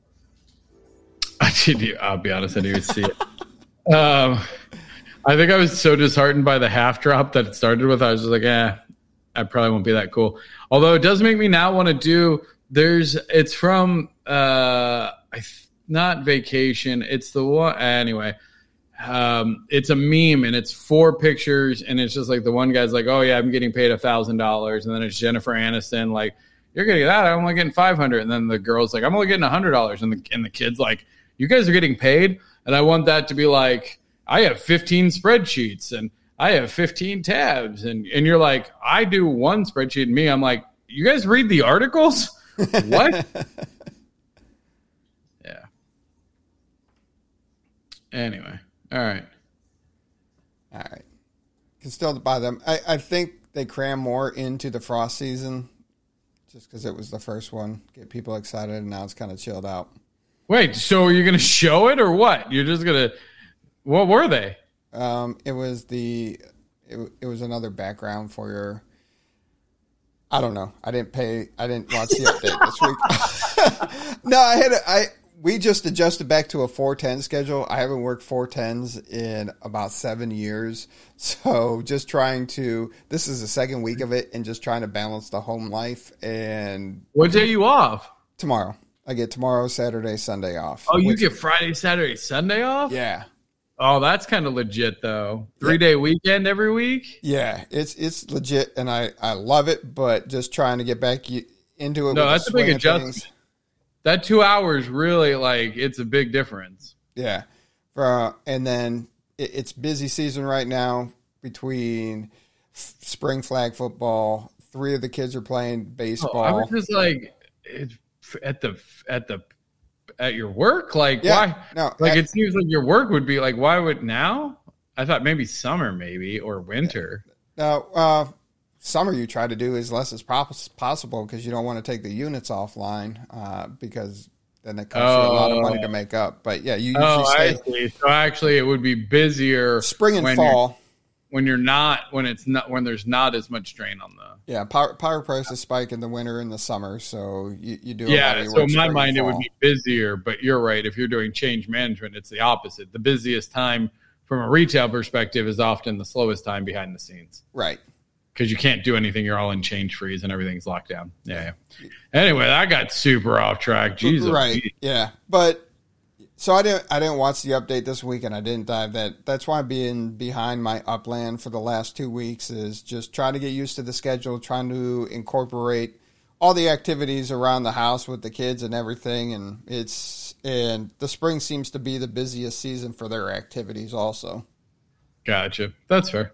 [SPEAKER 2] I'll be honest, I didn't even see it. I think I was so disheartened by the half drop that it started with. I was just like, I probably won't be that cool. Although it does make me now want to do. It's from not Vacation. It's the one anyway. It's a meme and it's 4 pictures and it's just like the one guy's like, oh yeah, I'm getting paid $1,000, and then it's Jennifer Aniston like, you're getting that, I'm only getting $500, and then the girl's like, I'm only getting $100, and the kid's like, you guys are getting paid, and I want that to be like, I have 15 spreadsheets and I have 15 tabs, and you're like, I do one spreadsheet, and I'm like, you guys read the articles? What? Yeah. Anyway. All right.
[SPEAKER 1] Can still buy them. I think they cram more into the Frost season just because it was the first one. Get people excited, and now it's kind of chilled out.
[SPEAKER 2] Wait, so are you going to show it or what? You're just going to... What were they?
[SPEAKER 1] It was it was another background for your... I don't know. I didn't watch the update this week. No, we just adjusted back to a 410 schedule. I haven't worked 410s in about 7 years. So just this is the second week of it, and just trying to balance the home life. And
[SPEAKER 2] what day are you off?
[SPEAKER 1] Tomorrow. I get tomorrow, Saturday, Sunday off.
[SPEAKER 2] Oh, you get Friday, Saturday, Sunday off?
[SPEAKER 1] Yeah.
[SPEAKER 2] Oh, that's kind of legit though. 3-day weekend every week?
[SPEAKER 1] Yeah, it's legit, and I love it, but just trying to get back into it.
[SPEAKER 2] No, that's a big adjustment. That 2 hours really, it's a big difference.
[SPEAKER 1] Yeah. And then it's busy season right now between spring flag football. 3 of the kids are playing baseball.
[SPEAKER 2] I was just like, at your work? Like, why?
[SPEAKER 1] No,
[SPEAKER 2] it seems like your work would be like, why would now? I thought maybe summer, or winter.
[SPEAKER 1] No, summer you try to do as less as possible because you don't want to take the units offline because then it costs you a lot of money to make up. But yeah, you usually
[SPEAKER 2] I see. So actually, it would be busier
[SPEAKER 1] spring and fall
[SPEAKER 2] when there's not as much strain on the
[SPEAKER 1] power prices spike in the winter and the summer. So you do
[SPEAKER 2] so in my mind it would be busier. But you're right. If you're doing change management, it's the opposite. The busiest time from a retail perspective is often the slowest time behind the scenes.
[SPEAKER 1] Right.
[SPEAKER 2] Because you can't do anything. You're all in change freeze and everything's locked down. Yeah. Anyway, that got super off track. Jesus.
[SPEAKER 1] Right. Yeah. But so I didn't watch the update this week, and I didn't dive that. That's why being behind my Upland for the last 2 weeks is just trying to get used to the schedule, trying to incorporate all the activities around the house with the kids and everything. And the spring seems to be the busiest season for their activities also.
[SPEAKER 2] Gotcha. That's fair.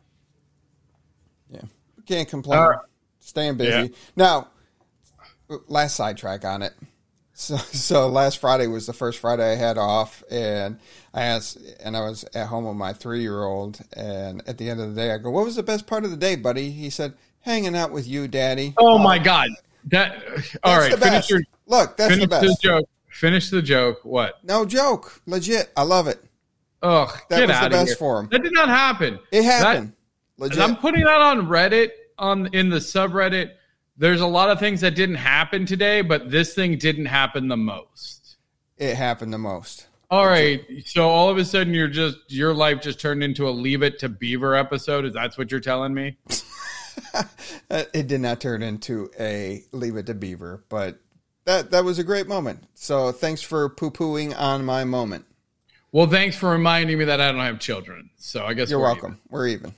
[SPEAKER 1] Yeah. Can't complain. Staying busy. Yeah. Now, last sidetrack on it. So last Friday was the first Friday I had off, and I was at home with my 3-year-old, and at the end of the day I go, what was the best part of the day, buddy? He said, hanging out with you, Daddy.
[SPEAKER 2] Oh my God. All right.
[SPEAKER 1] That's the best.
[SPEAKER 2] Finish the joke. What?
[SPEAKER 1] No joke. Legit. I love it.
[SPEAKER 2] Oh,
[SPEAKER 1] that was the best for him.
[SPEAKER 2] That did not happen.
[SPEAKER 1] It happened. Legit.
[SPEAKER 2] I'm putting that on Reddit, in the subreddit. There's a lot of things that didn't happen today, but this thing didn't happen the most.
[SPEAKER 1] It happened the most.
[SPEAKER 2] All right. So all of a sudden your life just turned into a Leave It to Beaver episode. Is that what you're telling me?
[SPEAKER 1] It did not turn into a Leave It to Beaver, but that was a great moment. So thanks for poo-pooing on my moment.
[SPEAKER 2] Well, thanks for reminding me that I don't have children. So I guess
[SPEAKER 1] you're welcome. Even. We're even.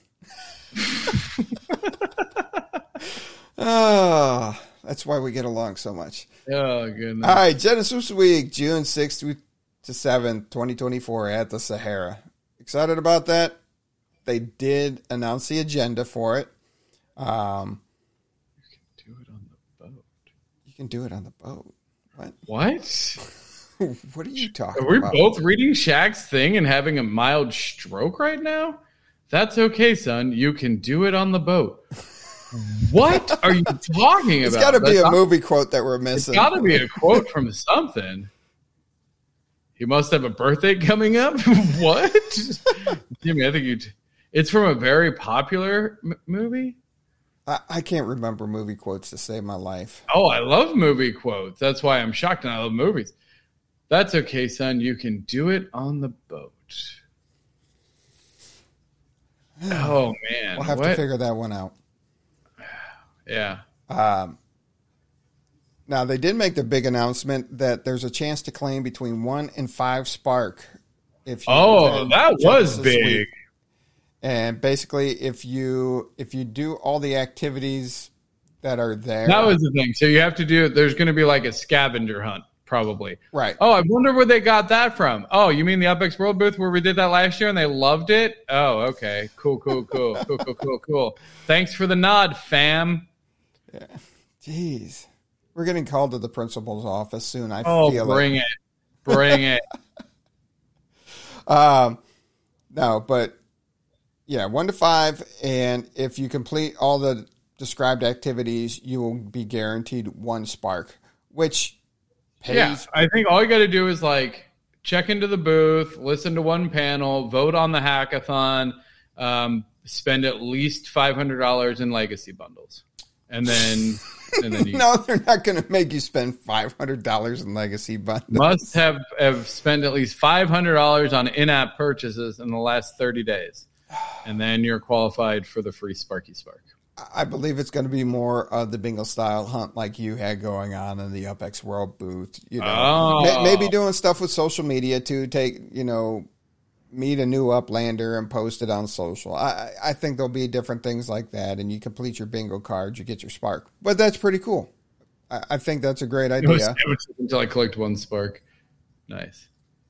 [SPEAKER 1] Oh, that's why we get along so much.
[SPEAKER 2] Oh, goodness.
[SPEAKER 1] All right, Genesis Week, June 6th to 7th, 2024 at the Sahara. Excited about that? They did announce the agenda for it.
[SPEAKER 2] You can do it on the boat.
[SPEAKER 1] You can do it on the boat. What? What are you talking
[SPEAKER 2] about? Are we
[SPEAKER 1] about?
[SPEAKER 2] both reading Shaq's thing and having a mild stroke right now? That's okay, son. You can do it on the boat. What are you talking about?
[SPEAKER 1] It's got to be a movie quote that we're missing.
[SPEAKER 2] It's got to be a quote from something. He must have a birthday coming up? What? Jimmy, I think it's from a very popular movie.
[SPEAKER 1] I can't remember movie quotes to save my life.
[SPEAKER 2] Oh, I love movie quotes. That's why I'm shocked, and I love movies. That's okay, son. You can do it on the boat. Oh, man.
[SPEAKER 1] We'll have to figure that one out.
[SPEAKER 2] Yeah.
[SPEAKER 1] Now, they did make the big announcement that there's a chance to claim between 1 and 5 Spark. If you
[SPEAKER 2] that was big.
[SPEAKER 1] Week. And basically, if you do all the activities that are there.
[SPEAKER 2] That was the thing. So you have to do, there's going to be like a scavenger hunt, probably.
[SPEAKER 1] Right.
[SPEAKER 2] Oh, I wonder where they got that from. Oh, you mean the UpX World booth where we did that last year and they loved it? Oh, okay. Cool. Thanks for the nod, fam.
[SPEAKER 1] Yeah. Jeez. We're getting called to the principal's office soon. I feel
[SPEAKER 2] bring it. Bring it.
[SPEAKER 1] No, but yeah, 1 to 5. And if you complete all the described activities, you will be guaranteed 1 Spark, which pays.
[SPEAKER 2] Yeah, I think all you got to do is like check into the booth, listen to one panel, vote on the hackathon, spend at least $500 in legacy bundles. And then you
[SPEAKER 1] no, they're not going to make you spend $500 in legacy bundles.
[SPEAKER 2] Must have spent at least $500 on in-app purchases in the last 30 days. And then you're qualified for the free Sparky Spark.
[SPEAKER 1] I believe it's going to be more of the bingo style hunt like you had going on in the UpX World booth. You know, maybe doing stuff with social media to meet a new Uplander and post it on social. I think there'll be different things like that, and you complete your bingo cards, you get your Spark. But that's pretty cool. I think that's a great idea.
[SPEAKER 2] Until I collect 1 Spark. Nice.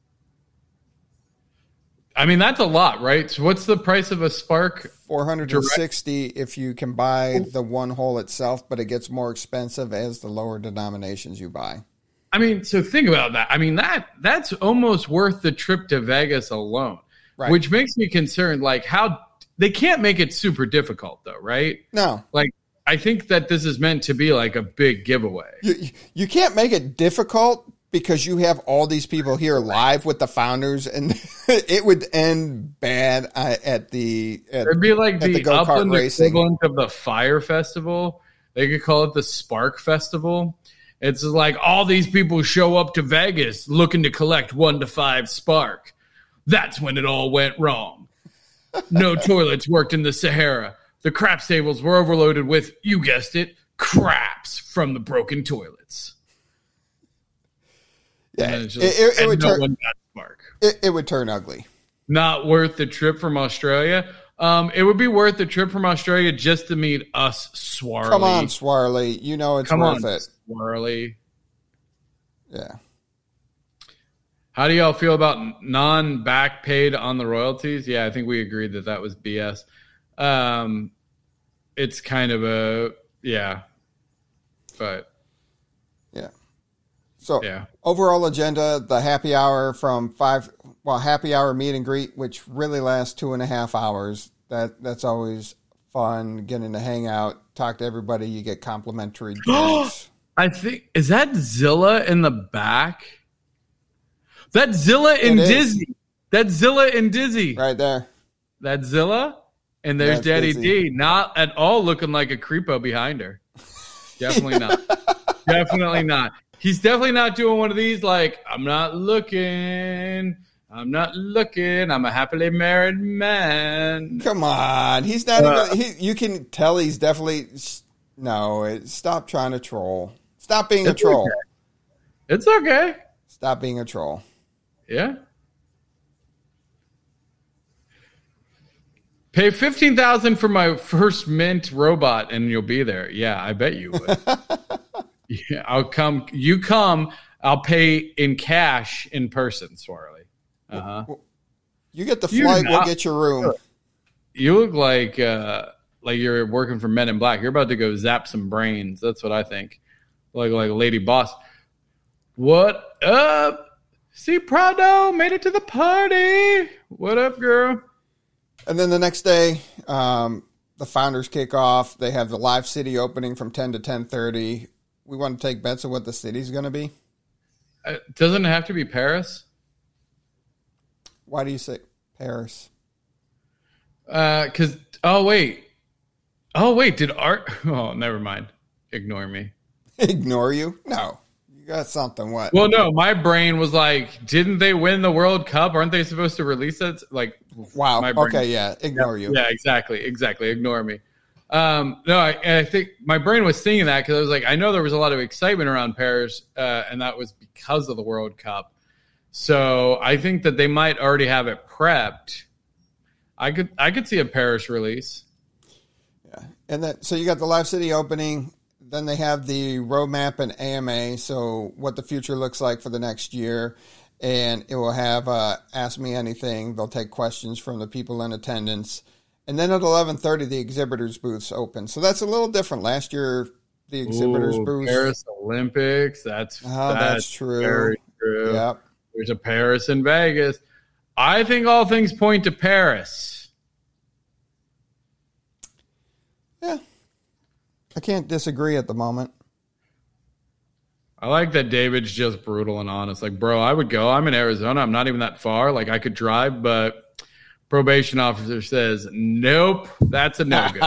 [SPEAKER 2] I mean, that's a lot, right? So what's the price of a Spark?
[SPEAKER 1] $460 if you can buy the 1 hole itself, but it gets more expensive as the lower denominations you buy.
[SPEAKER 2] I mean, so think about that. I mean, that's almost worth the trip to Vegas alone,
[SPEAKER 1] right?
[SPEAKER 2] Which makes me concerned, like how they can't make it super difficult though, right?
[SPEAKER 1] No.
[SPEAKER 2] Like, I think that this is meant to be like a big giveaway.
[SPEAKER 1] You can't make it difficult because you have all these people here live with the founders, and it would end bad it'd be like
[SPEAKER 2] the Upland equivalent of the Fire Festival. They could call it the Spark Festival. It's like all these people show up to Vegas looking to collect 1 to 5 Spark. That's when it all went wrong. No toilets worked in the Sahara. The craps tables were overloaded with, you guessed it, craps from the broken toilets.
[SPEAKER 1] Yeah, it would turn. One got Spark. It would turn ugly.
[SPEAKER 2] Not worth the trip from Australia. It would be worth the trip from Australia just to meet us, Swarley.
[SPEAKER 1] Come on, Swarley. You know it's worth it.
[SPEAKER 2] Swarley.
[SPEAKER 1] Yeah.
[SPEAKER 2] How do y'all feel about non-back paid on the royalties? Yeah, I think we agreed that was BS. It's kind of but
[SPEAKER 1] yeah. So overall agenda, the happy hour from 5. Well, happy hour meet and greet, which really lasts 2.5 hours. That's always fun. Getting to hang out, talk to everybody. You get complimentary drinks.
[SPEAKER 2] I think is that Zilla in the back. That's Zilla and Dizzy. That's Zilla and Dizzy
[SPEAKER 1] right there.
[SPEAKER 2] That's Zilla, and there's Daddy D. Not at all looking like a creepo behind her. Definitely not. Definitely not. He's definitely not doing one of these like, I'm not looking. I'm a happily married man.
[SPEAKER 1] Come on. He's not even, you can tell he's definitely, stop trying to troll. Stop being a troll.
[SPEAKER 2] Okay. It's okay.
[SPEAKER 1] Stop being a troll.
[SPEAKER 2] Yeah. Pay $15,000 for my first mint robot and you'll be there. Yeah, I bet you would. Yeah, I'll come. You come. I'll pay in cash in person, Swarley.
[SPEAKER 1] You get the flight. We'll get your room.
[SPEAKER 2] You look like you're working for Men in Black. You're about to go zap some brains. That's what I think. Like Lady Boss. What up? See Prado made it to the party. What up, girl?
[SPEAKER 1] And then the next day, the founders kick off. They have the live city opening from 10 to 10:30. We want to take bets on what the city's going to be.
[SPEAKER 2] Doesn't it have to be Paris?
[SPEAKER 1] Why do you say Paris?
[SPEAKER 2] Because Oh, wait, did Art... Oh, never mind. Ignore me.
[SPEAKER 1] Ignore you? No. You got something, what?
[SPEAKER 2] Well, no, my brain was like, didn't they win the World Cup? Aren't they supposed to release it? Like,
[SPEAKER 1] wow.
[SPEAKER 2] My brain,
[SPEAKER 1] okay, yeah. Ignore you.
[SPEAKER 2] Yeah, exactly. Ignore me. No, I think my brain was thinking that because I was like, I know there was a lot of excitement around Paris, and that was because of the World Cup. So I think that they might already have it prepped. I could see a Paris release.
[SPEAKER 1] Yeah, and then so you got the Live City opening. Then they have the roadmap and AMA. So what the future looks like for the next year, and it will have Ask Me Anything. They'll take questions from the people in attendance, and then at 11:30 the exhibitors booths open. So that's a little different. Last year the exhibitors booth,
[SPEAKER 2] Paris Olympics. That's
[SPEAKER 1] true.
[SPEAKER 2] Very true.
[SPEAKER 1] Yep.
[SPEAKER 2] There's a Paris in Vegas. I think all things point to Paris.
[SPEAKER 1] Yeah. I can't disagree at the moment.
[SPEAKER 2] I like that David's just brutal and honest. Like, bro, I would go. I'm in Arizona. I'm not even that far. Like, I could drive, but probation officer says, nope, that's a no-go.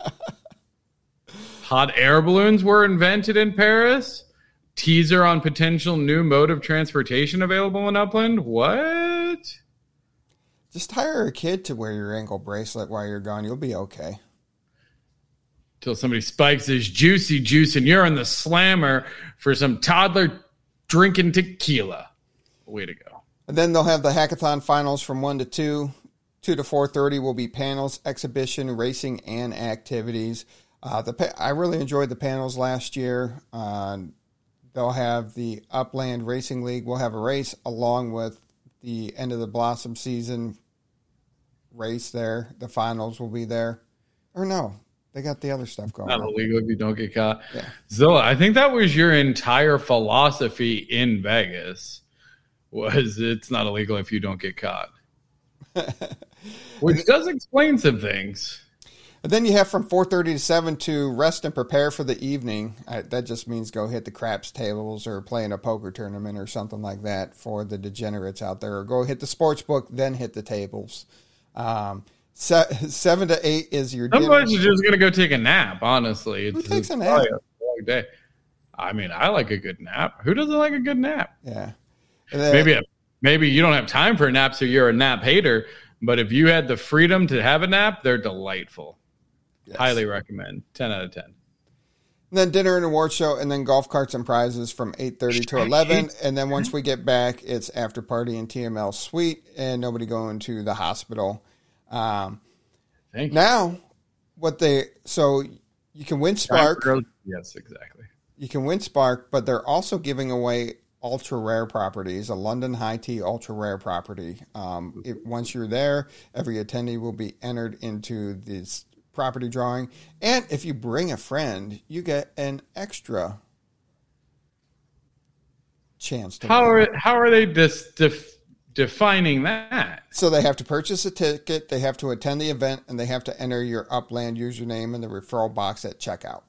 [SPEAKER 2] Hot air balloons were invented in Paris. Teaser on potential new mode of transportation available in Upland. What?
[SPEAKER 1] Just hire a kid to wear your ankle bracelet while you're gone. You'll be okay.
[SPEAKER 2] Till somebody spikes his juicy juice and you're in the slammer for some toddler drinking tequila. Way to go.
[SPEAKER 1] And then they'll have the hackathon finals from 1 to 2. 2 to 4:30 will be panels, exhibition, racing, and activities. I really enjoyed the panels last year. They'll have the Upland Racing League. We'll have a race along with the end of the Blossom season race there. The finals will be there. Or no, they got the other stuff going on.
[SPEAKER 2] Not illegal if you don't get caught.
[SPEAKER 1] Yeah.
[SPEAKER 2] Zilla, I think that was your entire philosophy in Vegas, was it's not illegal if you don't get caught. Which does explain some things.
[SPEAKER 1] And then you have from 4:30 to 7 to rest and prepare for the evening. That just means go hit the craps tables or play in a poker tournament or something like that for the degenerates out there. Or go hit the sports book, then hit the tables. 7 to 8 is your dinner.
[SPEAKER 2] Somebody's just going to go take a nap, honestly.
[SPEAKER 1] Who takes a nap?
[SPEAKER 2] A long day. I mean, I like a good nap. Who doesn't like a good nap?
[SPEAKER 1] Yeah. And then,
[SPEAKER 2] Maybe you don't have time for a nap, so you're a nap hater. But if you had the freedom to have a nap, they're delightful. Yes. Highly recommend. 10 out of 10.
[SPEAKER 1] And then dinner and award show, and then golf carts and prizes from 8:30 to 11. And then once we get back, it's after party in TML Suite, and nobody going to the hospital.
[SPEAKER 2] Thank you.
[SPEAKER 1] Now, so you can win Spark.
[SPEAKER 2] Yes, exactly.
[SPEAKER 1] You can win Spark, but they're also giving away ultra rare properties, a London High Tea ultra rare property. Once you're there, every attendee will be entered into this property drawing, and if you bring a friend, you get an extra chance to win.
[SPEAKER 2] How are they defining that?
[SPEAKER 1] So they have to purchase a ticket, they have to attend the event, and they have to enter your Upland username in the referral box at checkout.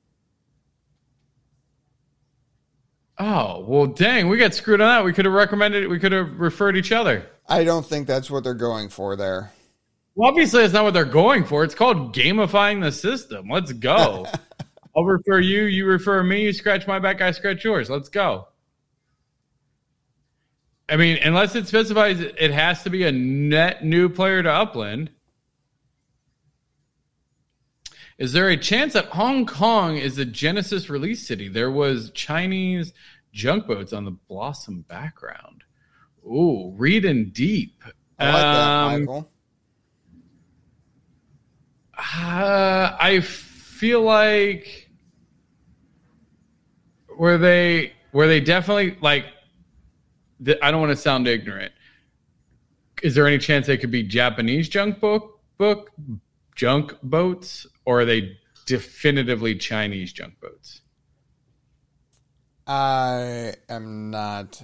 [SPEAKER 2] Oh, well, dang, we got screwed on that. We could have referred each other.
[SPEAKER 1] I don't think that's what they're going for there.
[SPEAKER 2] Well, obviously, that's not what they're going for. It's called gamifying the system. Let's go. I'll refer you. You refer me. You scratch my back. I scratch yours. Let's go. I mean, unless it specifies it has to be a net new player to Upland. Is there a chance that Hong Kong is a Genesis release city? There was Chinese junk boats on the Blossom background. Ooh, reading deep.
[SPEAKER 1] I like that, Michael.
[SPEAKER 2] I feel like were they definitely like? I don't want to sound ignorant. Is there any chance they could be Japanese junk boats, or are they definitively Chinese junk boats?
[SPEAKER 1] I am not.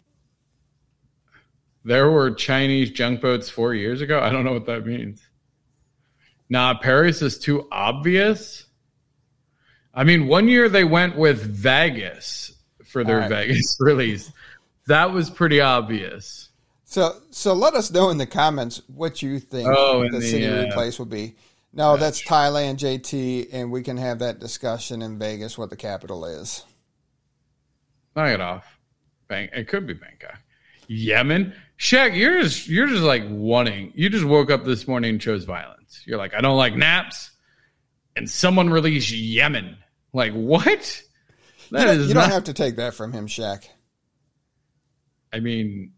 [SPEAKER 2] There were Chinese junk boats 4 years ago. I don't know what that means. Nah, Paris is too obvious. I mean, 1 year they went with Vegas for their Vegas release. That was pretty obvious.
[SPEAKER 1] So let us know in the comments what you think the city replace will be. No, that's Thailand, JT, and we can have that discussion in Vegas what the capital is.
[SPEAKER 2] Knock it off. It could be Bangkok. Yemen? Shaq, you're just like wanting. You just woke up this morning and chose violence. You're like, I don't like naps. And someone released Yemen. Like, what?
[SPEAKER 1] You don't have to take that from him, Shaq.
[SPEAKER 2] I mean,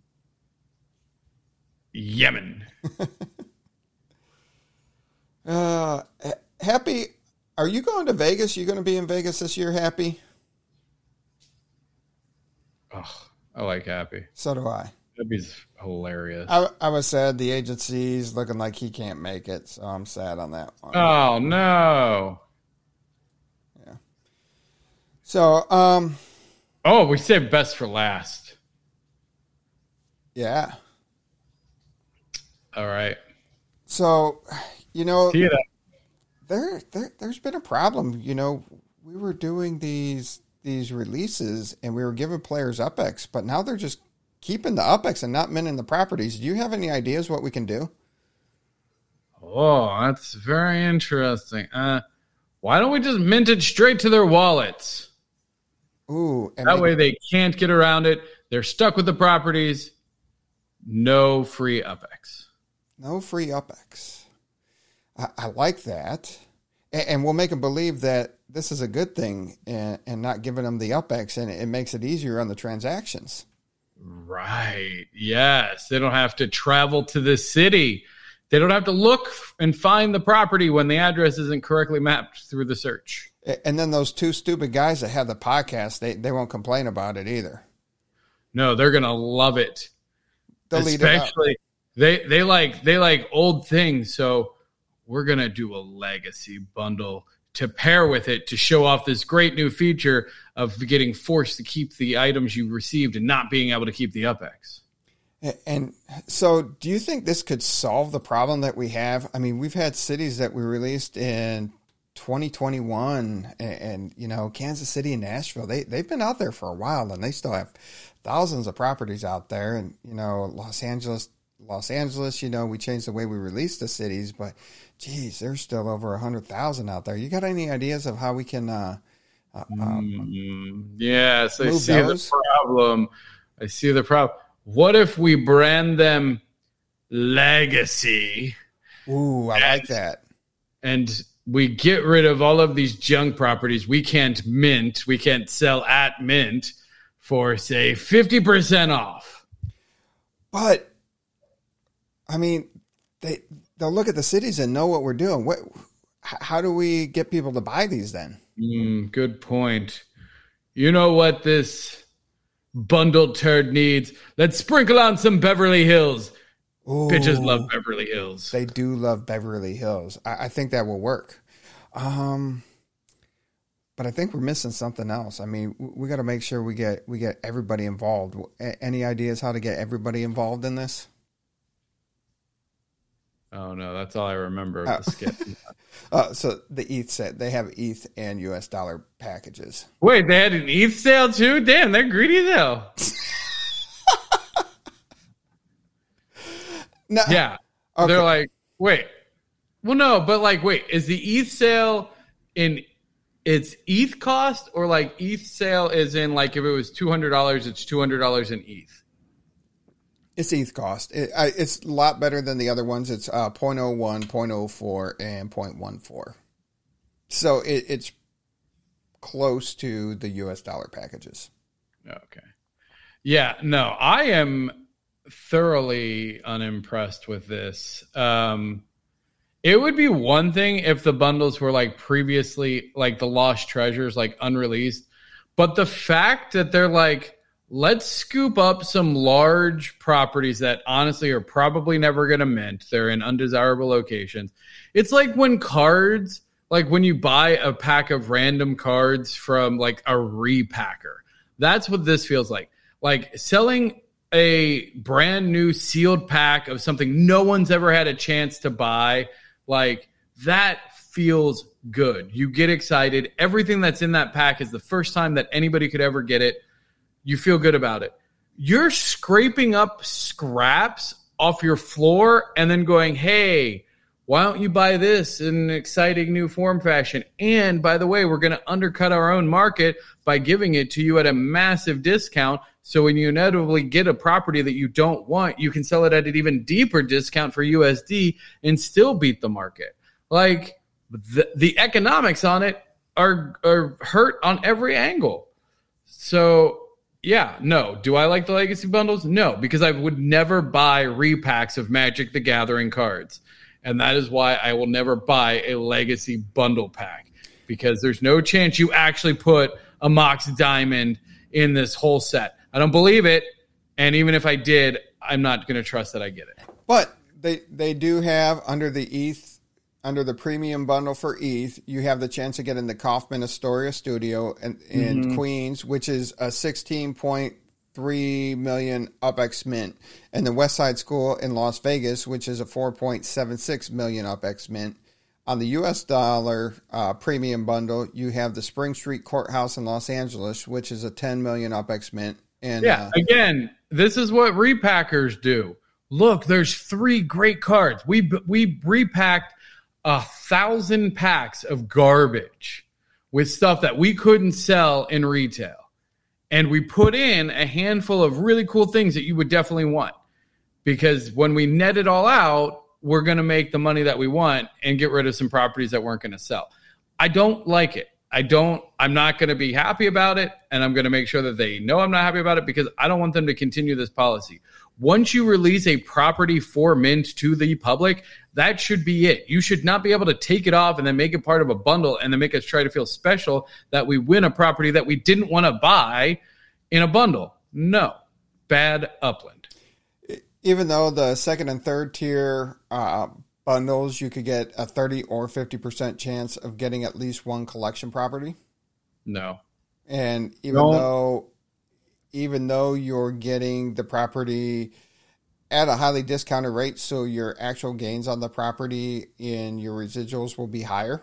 [SPEAKER 2] Yemen.
[SPEAKER 1] Happy, are you going to Vegas? You going to be in Vegas this year, Happy?
[SPEAKER 2] Oh, I like Happy.
[SPEAKER 1] So do I.
[SPEAKER 2] Happy's hilarious.
[SPEAKER 1] I was sad the agency's looking like he can't make it, so I'm sad on that one.
[SPEAKER 2] Oh, no.
[SPEAKER 1] Yeah. So,
[SPEAKER 2] we saved best for last.
[SPEAKER 1] Yeah.
[SPEAKER 2] All right.
[SPEAKER 1] So,
[SPEAKER 2] See that?
[SPEAKER 1] there's been a problem. We were doing these releases and we were giving players UpX, but now they're just keeping the UpX and not minting the properties. Do you have any ideas what we can do?
[SPEAKER 2] Oh, that's very interesting. Why don't we just mint it straight to their wallets?
[SPEAKER 1] Ooh.
[SPEAKER 2] That way they can't get around it. They're stuck with the properties. No free UpX.
[SPEAKER 1] No free UpX. I like that. And we'll make them believe that this is a good thing and not giving them the UpX, and it makes it easier on the transactions.
[SPEAKER 2] Right. Yes. They don't have to travel to the city. They don't have to look and find the property when the address isn't correctly mapped through the search.
[SPEAKER 1] And then those two stupid guys that have the podcast, they won't complain about it either.
[SPEAKER 2] No, they're going to love it.
[SPEAKER 1] Especially
[SPEAKER 2] they like old things, so we're going to do a legacy bundle to pair with it to show off this great new feature of getting forced to keep the items you received and not being able to keep the UpX.
[SPEAKER 1] And so do you think this could solve the problem that we have? I mean, we've had cities that we released in 2021 and Kansas City and Nashville, they've been out there for a while and they still have thousands of properties out there. And, Los Angeles, we changed the way we release the cities, but geez, there's still over 100,000 out there. You got any ideas of how we can,
[SPEAKER 2] yes, I see the problem. What if we brand them Legacy?
[SPEAKER 1] Ooh, I like that.
[SPEAKER 2] And we get rid of all of these junk properties we can't mint, we can't sell at mint for, say, 50% off.
[SPEAKER 1] But, I mean, they'll look at the cities and know what we're doing. How do we get people to buy these then?
[SPEAKER 2] Good point. You know what this bundled turd needs? Let's sprinkle on some Beverly Hills. Ooh, bitches love Beverly Hills.
[SPEAKER 1] They do love Beverly Hills. I think that will work. But I think we're missing something else. I mean, we got to make sure we get everybody involved. Any ideas how to get everybody involved in this?
[SPEAKER 2] Oh no, that's all I remember of the skit.
[SPEAKER 1] So the ETH set, they have ETH and US dollar packages.
[SPEAKER 2] Wait, they had an ETH sale too? Damn, they're greedy though.
[SPEAKER 1] No.
[SPEAKER 2] Yeah. Okay. They're like, wait. Well, no, but like, wait, is the ETH sale in its ETH cost, or like ETH sale is in like if it was $200, it's $200 in ETH?
[SPEAKER 1] It's ETH cost. It's a lot better than the other ones. It's 0.01, 0.04, and 0.14. So it's close to the US dollar packages.
[SPEAKER 2] Okay. Yeah, no, I am thoroughly unimpressed with this. It would be one thing if the bundles were like previously, like the Lost Treasures, like unreleased. But the fact that they're like, let's scoop up some large properties that honestly are probably never going to mint. They're in undesirable locations. It's like when cards, like when you buy a pack of random cards from like a repacker. That's what this feels like. Like selling a brand new sealed pack of something no one's ever had a chance to buy. Like that feels good. You get excited. Everything that's in that pack is the first time that anybody could ever get it. You feel good about it. You're scraping up scraps off your floor and then going, hey, why don't you buy this in an exciting new form fashion? And by the way, we're going to undercut our own market by giving it to you at a massive discount. So when you inevitably get a property that you don't want, you can sell it at an even deeper discount for USD and still beat the market. Like the economics on it are hurt on every angle. So yeah, no. Do I like the legacy bundles? No, because I would never buy repacks of Magic the Gathering cards. And that is why I will never buy a legacy bundle pack, because there's no chance you actually put a Mox Diamond in this whole set. I don't believe it. And even if I did, I'm not going to trust that I get it.
[SPEAKER 1] But they do have under the premium bundle for ETH, you have the chance to get in the Kaufman Astoria studio in Queens, which is a 16.3 million UpX mint, and the Westside School in Las Vegas, which is a 4.76 million UpX mint. On the US dollar premium bundle, you have the Spring Street Courthouse in Los Angeles, which is a 10 million UpX mint. And
[SPEAKER 2] again, this is what repackers do. Look, there's 3 great cards. We repacked 1,000 packs of garbage with stuff that we couldn't sell in retail. And we put in a handful of really cool things that you would definitely want. Because when we net it all out, we're going to make the money that we want and get rid of some properties that weren't going to sell. I don't like it. I'm not going to be happy about it. And I'm going to make sure that they know I'm not happy about it, because I don't want them to continue this policy. Once you release a property for mint to the public, that should be it. You should not be able to take it off and then make it part of a bundle and then make us try to feel special that we win a property that we didn't want to buy in a bundle. No. Bad Upland.
[SPEAKER 1] Even though the second and third tier bundles, you could get a 30 or 50% chance of getting at least one collection property.
[SPEAKER 2] No.
[SPEAKER 1] And even though you're getting the property at a highly discounted rate, so your actual gains on the property and your residuals will be higher.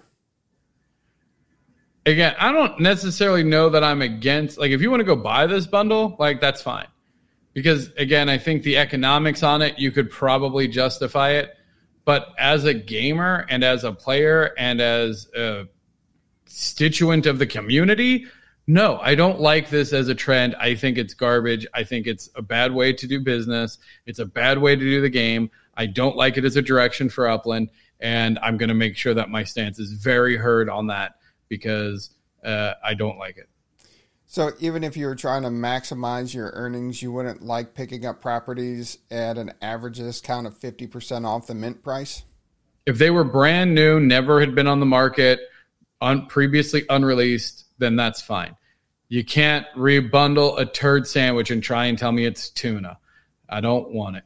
[SPEAKER 2] Again, I don't necessarily know that I'm against, like, if you want to go buy this bundle, like, that's fine. Because, again, I think the economics on it, you could probably justify it. But as a gamer and as a player and as a constituent of the community, no, I don't like this as a trend. I think it's garbage. I think it's a bad way to do business. It's a bad way to do the game. I don't like it as a direction for Upland, and I'm going to make sure that my stance is very heard on that, because I don't like it.
[SPEAKER 1] So even if you were trying to maximize your earnings, you wouldn't like picking up properties at an average discount of 50% off the mint price?
[SPEAKER 2] If they were brand new, never had been on the market, previously unreleased, then that's fine. You can't rebundle a turd sandwich and try and tell me it's tuna. I don't want it.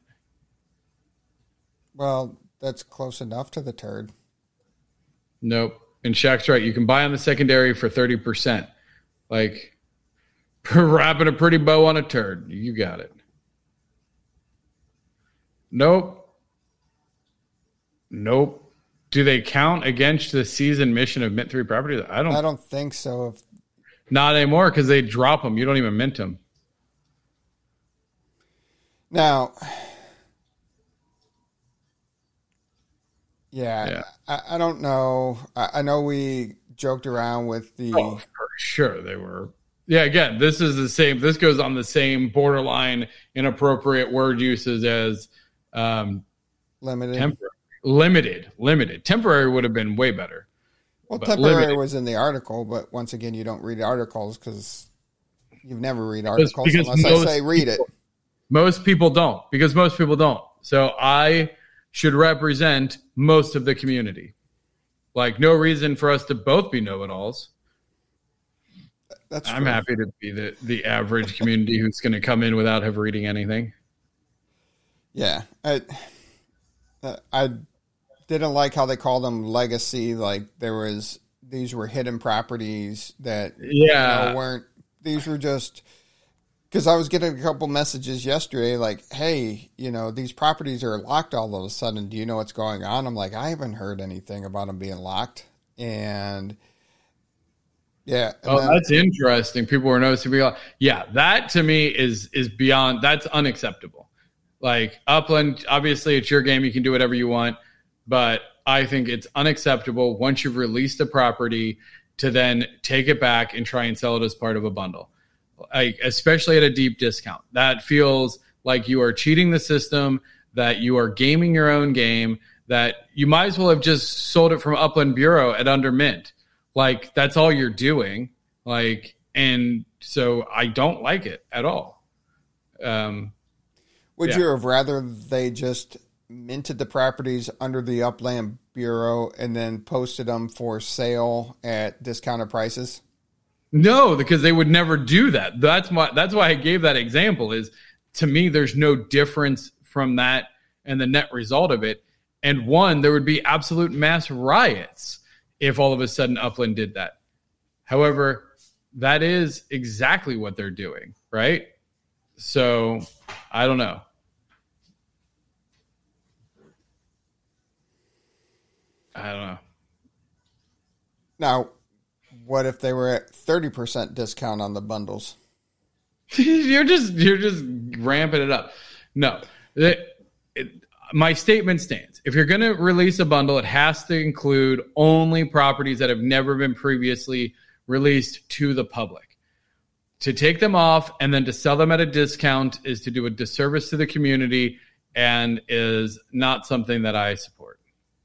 [SPEAKER 1] Well, that's close enough to the turd.
[SPEAKER 2] Nope. And Shaq's right. You can buy on the secondary for 30%. Like, wrapping a pretty bow on a turd. You got it. Nope. Do they count against the season mission of mint 3 properties? I don't
[SPEAKER 1] think so.
[SPEAKER 2] Not anymore, because they drop them. You don't even mint them.
[SPEAKER 1] Now, yeah. I don't know. I know we joked around with the...
[SPEAKER 2] Oh, for sure they were. Yeah, again, this is the same. This goes on the same borderline inappropriate word uses as
[SPEAKER 1] limited.
[SPEAKER 2] Limited. Temporary would have been way better.
[SPEAKER 1] Well, temporary was in the article, but once again, you don't read articles because you've never read articles unless I say read it.
[SPEAKER 2] Most people don't, because most people don't. So I should represent most of the community. Like, no reason for us to both be know-it-alls. I'm happy to be the average community who's going to come in without ever reading anything.
[SPEAKER 1] Yeah. I didn't like how they called them legacy. Like, these were hidden properties that weren't. These were just, because I was getting a couple messages yesterday like, hey, these properties are locked all of a sudden. Do you know what's going on? I'm like, I haven't heard anything about them being locked. And yeah.
[SPEAKER 2] That's interesting. People were noticing. That to me is beyond, that's unacceptable. Like, Upland, obviously it's your game. You can do whatever you want. But I think it's unacceptable once you've released a property to then take it back and try and sell it as part of a bundle, especially at a deep discount. That feels like you are cheating the system, that you are gaming your own game, that you might as well have just sold it from Upland Bureau at under mint. Like, that's all you're doing. Like, and so I don't like it at all.
[SPEAKER 1] Would you have rather they just minted the properties under the Upland Bureau and then posted them for sale at discounted prices?
[SPEAKER 2] No, because they would never do that. That's why I gave that example. Is, to me, there's no difference from that and the net result of it. And one, there would be absolute mass riots if all of a sudden Upland did that. However, that is exactly what they're doing, right? So I don't know.
[SPEAKER 1] Now, what if they were at 30% discount on the bundles?
[SPEAKER 2] You're just ramping it up. No, my statement stands. If you're going to release a bundle, it has to include only properties that have never been previously released to the public. To take them off and then to sell them at a discount is to do a disservice to the community and is not something that I support.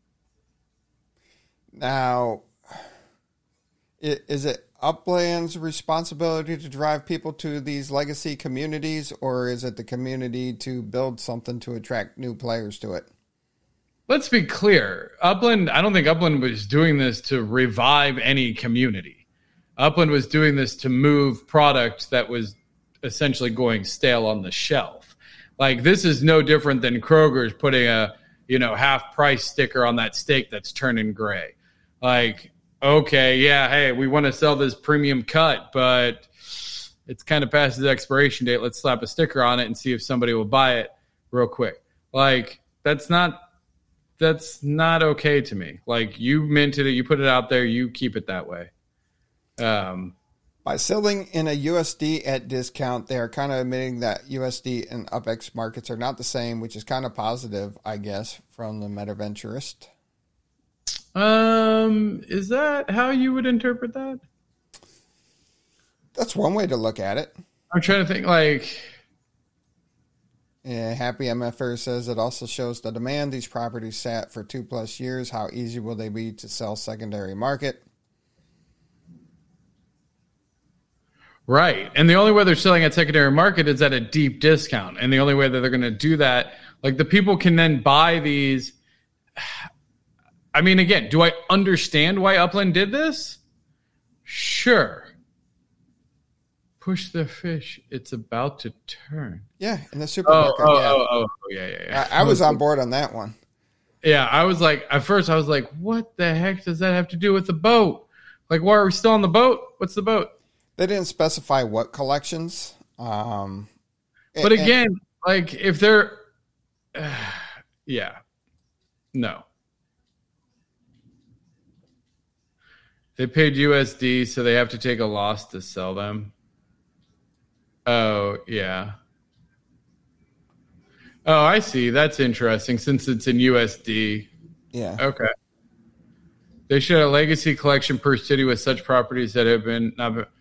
[SPEAKER 1] Now, is it Upland's responsibility to drive people to these legacy communities, or is it the community to build something to attract new players to it?
[SPEAKER 2] Let's be clear. Upland, I don't think Upland was doing this to revive any community. Upland was doing this to move product that was essentially going stale on the shelf. Like, this is no different than Kroger's putting a, half price sticker on that steak that's turning gray. Like, okay, yeah, hey, we want to sell this premium cut, but it's kind of past its expiration date. Let's slap a sticker on it and see if somebody will buy it real quick. Like, that's not okay to me. Like, you minted it, you put it out there, you keep it that way.
[SPEAKER 1] By selling in a USD at discount, they are kind of admitting that USD and UpX markets are not the same, which is kind of positive, I guess, from the MetaVenturist.
[SPEAKER 2] Is that how you would interpret that?
[SPEAKER 1] That's one way to look at it.
[SPEAKER 2] I'm trying to think,
[SPEAKER 1] Yeah, Happy MFR says it also shows the demand. These properties sat for 2+ years. How easy will they be to sell secondary market?
[SPEAKER 2] Right. And the only way they're selling at secondary market is at a deep discount. And the only way that they're going to do that, like, the people can then buy these. I mean, again, do I understand why Upland did this? Sure. Push the fish. It's about to turn.
[SPEAKER 1] Yeah, in the supermarket.
[SPEAKER 2] Yeah.
[SPEAKER 1] I was on board on that one.
[SPEAKER 2] Yeah, I was like, at first I was like, what the heck does that have to do with the boat? Like, why are we still on the boat? What's the boat?
[SPEAKER 1] They didn't specify what collections.
[SPEAKER 2] But again, like, if they're, no. They paid USD, so they have to take a loss to sell them. Oh, yeah. Oh, I see. That's interesting, since it's in USD.
[SPEAKER 1] Yeah.
[SPEAKER 2] Okay. They should have a legacy collection per city with such properties that have not been.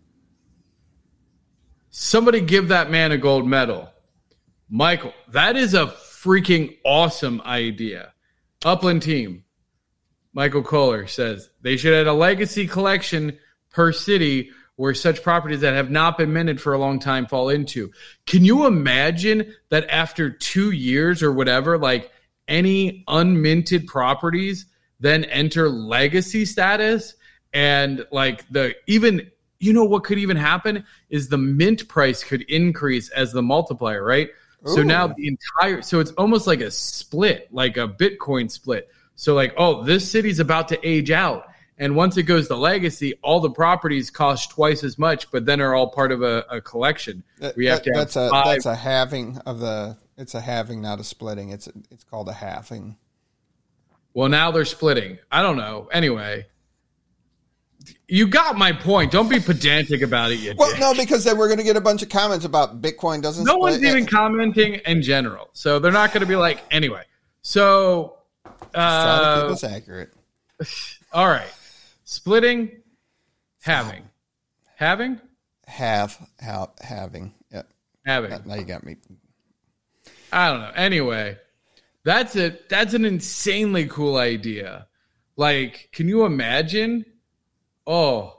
[SPEAKER 2] Somebody give that man a gold medal. Michael, that is a freaking awesome idea. Upland team. Michael Kohler says they should have a legacy collection per city where such properties that have not been minted for a long time fall into. Can you imagine that after 2 years or whatever, like, any unminted properties then enter legacy status? And like, what could even happen is the mint price could increase as the multiplier, right? Ooh. So now so it's almost like a split, like a Bitcoin split. So like, oh, this city's about to age out. And once it goes to legacy, all the properties cost twice as much, but then are all part of a collection.
[SPEAKER 1] That's a halving of the. It's a halving, not a splitting. It's called a halving.
[SPEAKER 2] Well, now they're splitting. I don't know. Anyway, you got my point. Don't be pedantic about it yet.
[SPEAKER 1] Well, no, because then we're going to get a bunch of comments about Bitcoin doesn't.
[SPEAKER 2] No one's even commenting in general, so they're not going to be like anyway. So
[SPEAKER 1] trying to keep us accurate.
[SPEAKER 2] All right. Splitting, having. Having?
[SPEAKER 1] Having. Yep.
[SPEAKER 2] Having.
[SPEAKER 1] Now you got me.
[SPEAKER 2] I don't know. Anyway, that's it. That's an insanely cool idea. Like, can you imagine? Oh.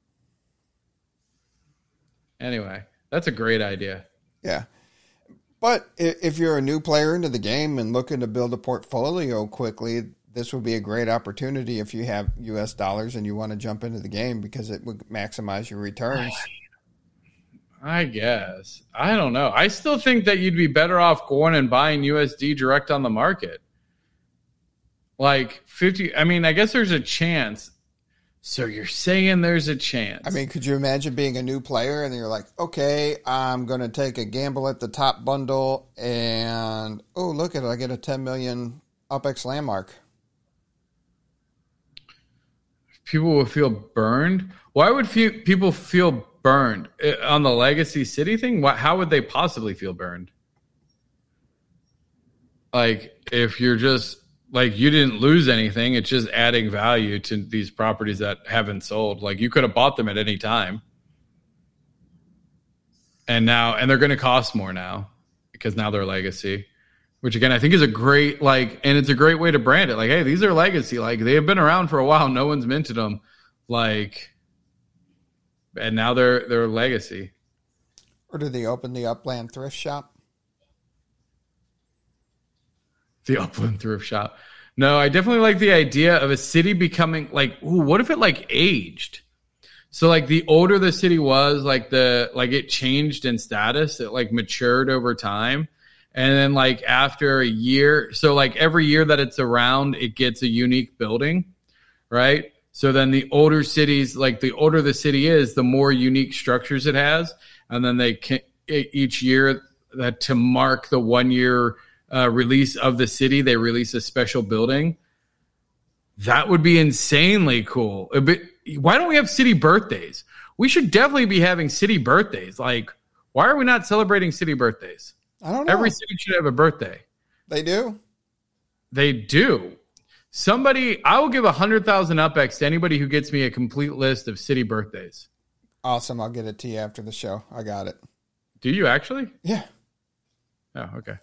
[SPEAKER 2] Anyway, that's a great idea.
[SPEAKER 1] Yeah. But if you're a new player into the game and looking to build a portfolio quickly, this would be a great opportunity if you have U.S. dollars and you want to jump into the game because it would maximize your returns.
[SPEAKER 2] I guess. I don't know. I still think that you'd be better off going and buying USD direct on the market. Like 50. I mean, I guess there's a chance. So you're saying there's a chance.
[SPEAKER 1] I mean, could you imagine being a new player and you're like, okay, I'm going to take a gamble at the top bundle and, oh, look at it. I get a 10 million UpX landmark.
[SPEAKER 2] People will feel burned. Why would people feel burned on the Legacy City thing? How would they possibly feel burned? Like, if you're just like, you didn't lose anything, it's just adding value to these properties that haven't sold. Like, you could have bought them at any time, and they're going to cost more now because now they're Legacy. Which, again, I think is a great, and it's a great way to brand it. Like, hey, these are Legacy. Like, they have been around for a while. No one's minted them. And now they're Legacy.
[SPEAKER 1] Or do they open the Upland Thrift Shop?
[SPEAKER 2] The Upland Thrift Shop. No, I definitely like the idea of a city becoming, what if it, aged? So, the older the city was, it changed in status. It, matured over time. And then, after a year, so, every year that it's around, it gets a unique building, right? So then the older cities, the older the city is, the more unique structures it has. And then they can, each year, to mark the 1 year release of the city, they release a special building. That would be insanely cool. Why don't we have city birthdays? We should definitely be having city birthdays. Why are we not celebrating city birthdays?
[SPEAKER 1] I don't know.
[SPEAKER 2] Every city should have a birthday.
[SPEAKER 1] They do.
[SPEAKER 2] They do. I will give 100,000 UpX to anybody who gets me a complete list of city birthdays.
[SPEAKER 1] Awesome. I'll get it to you after the show. I got it.
[SPEAKER 2] Do you actually?
[SPEAKER 1] Yeah.
[SPEAKER 2] Oh, okay.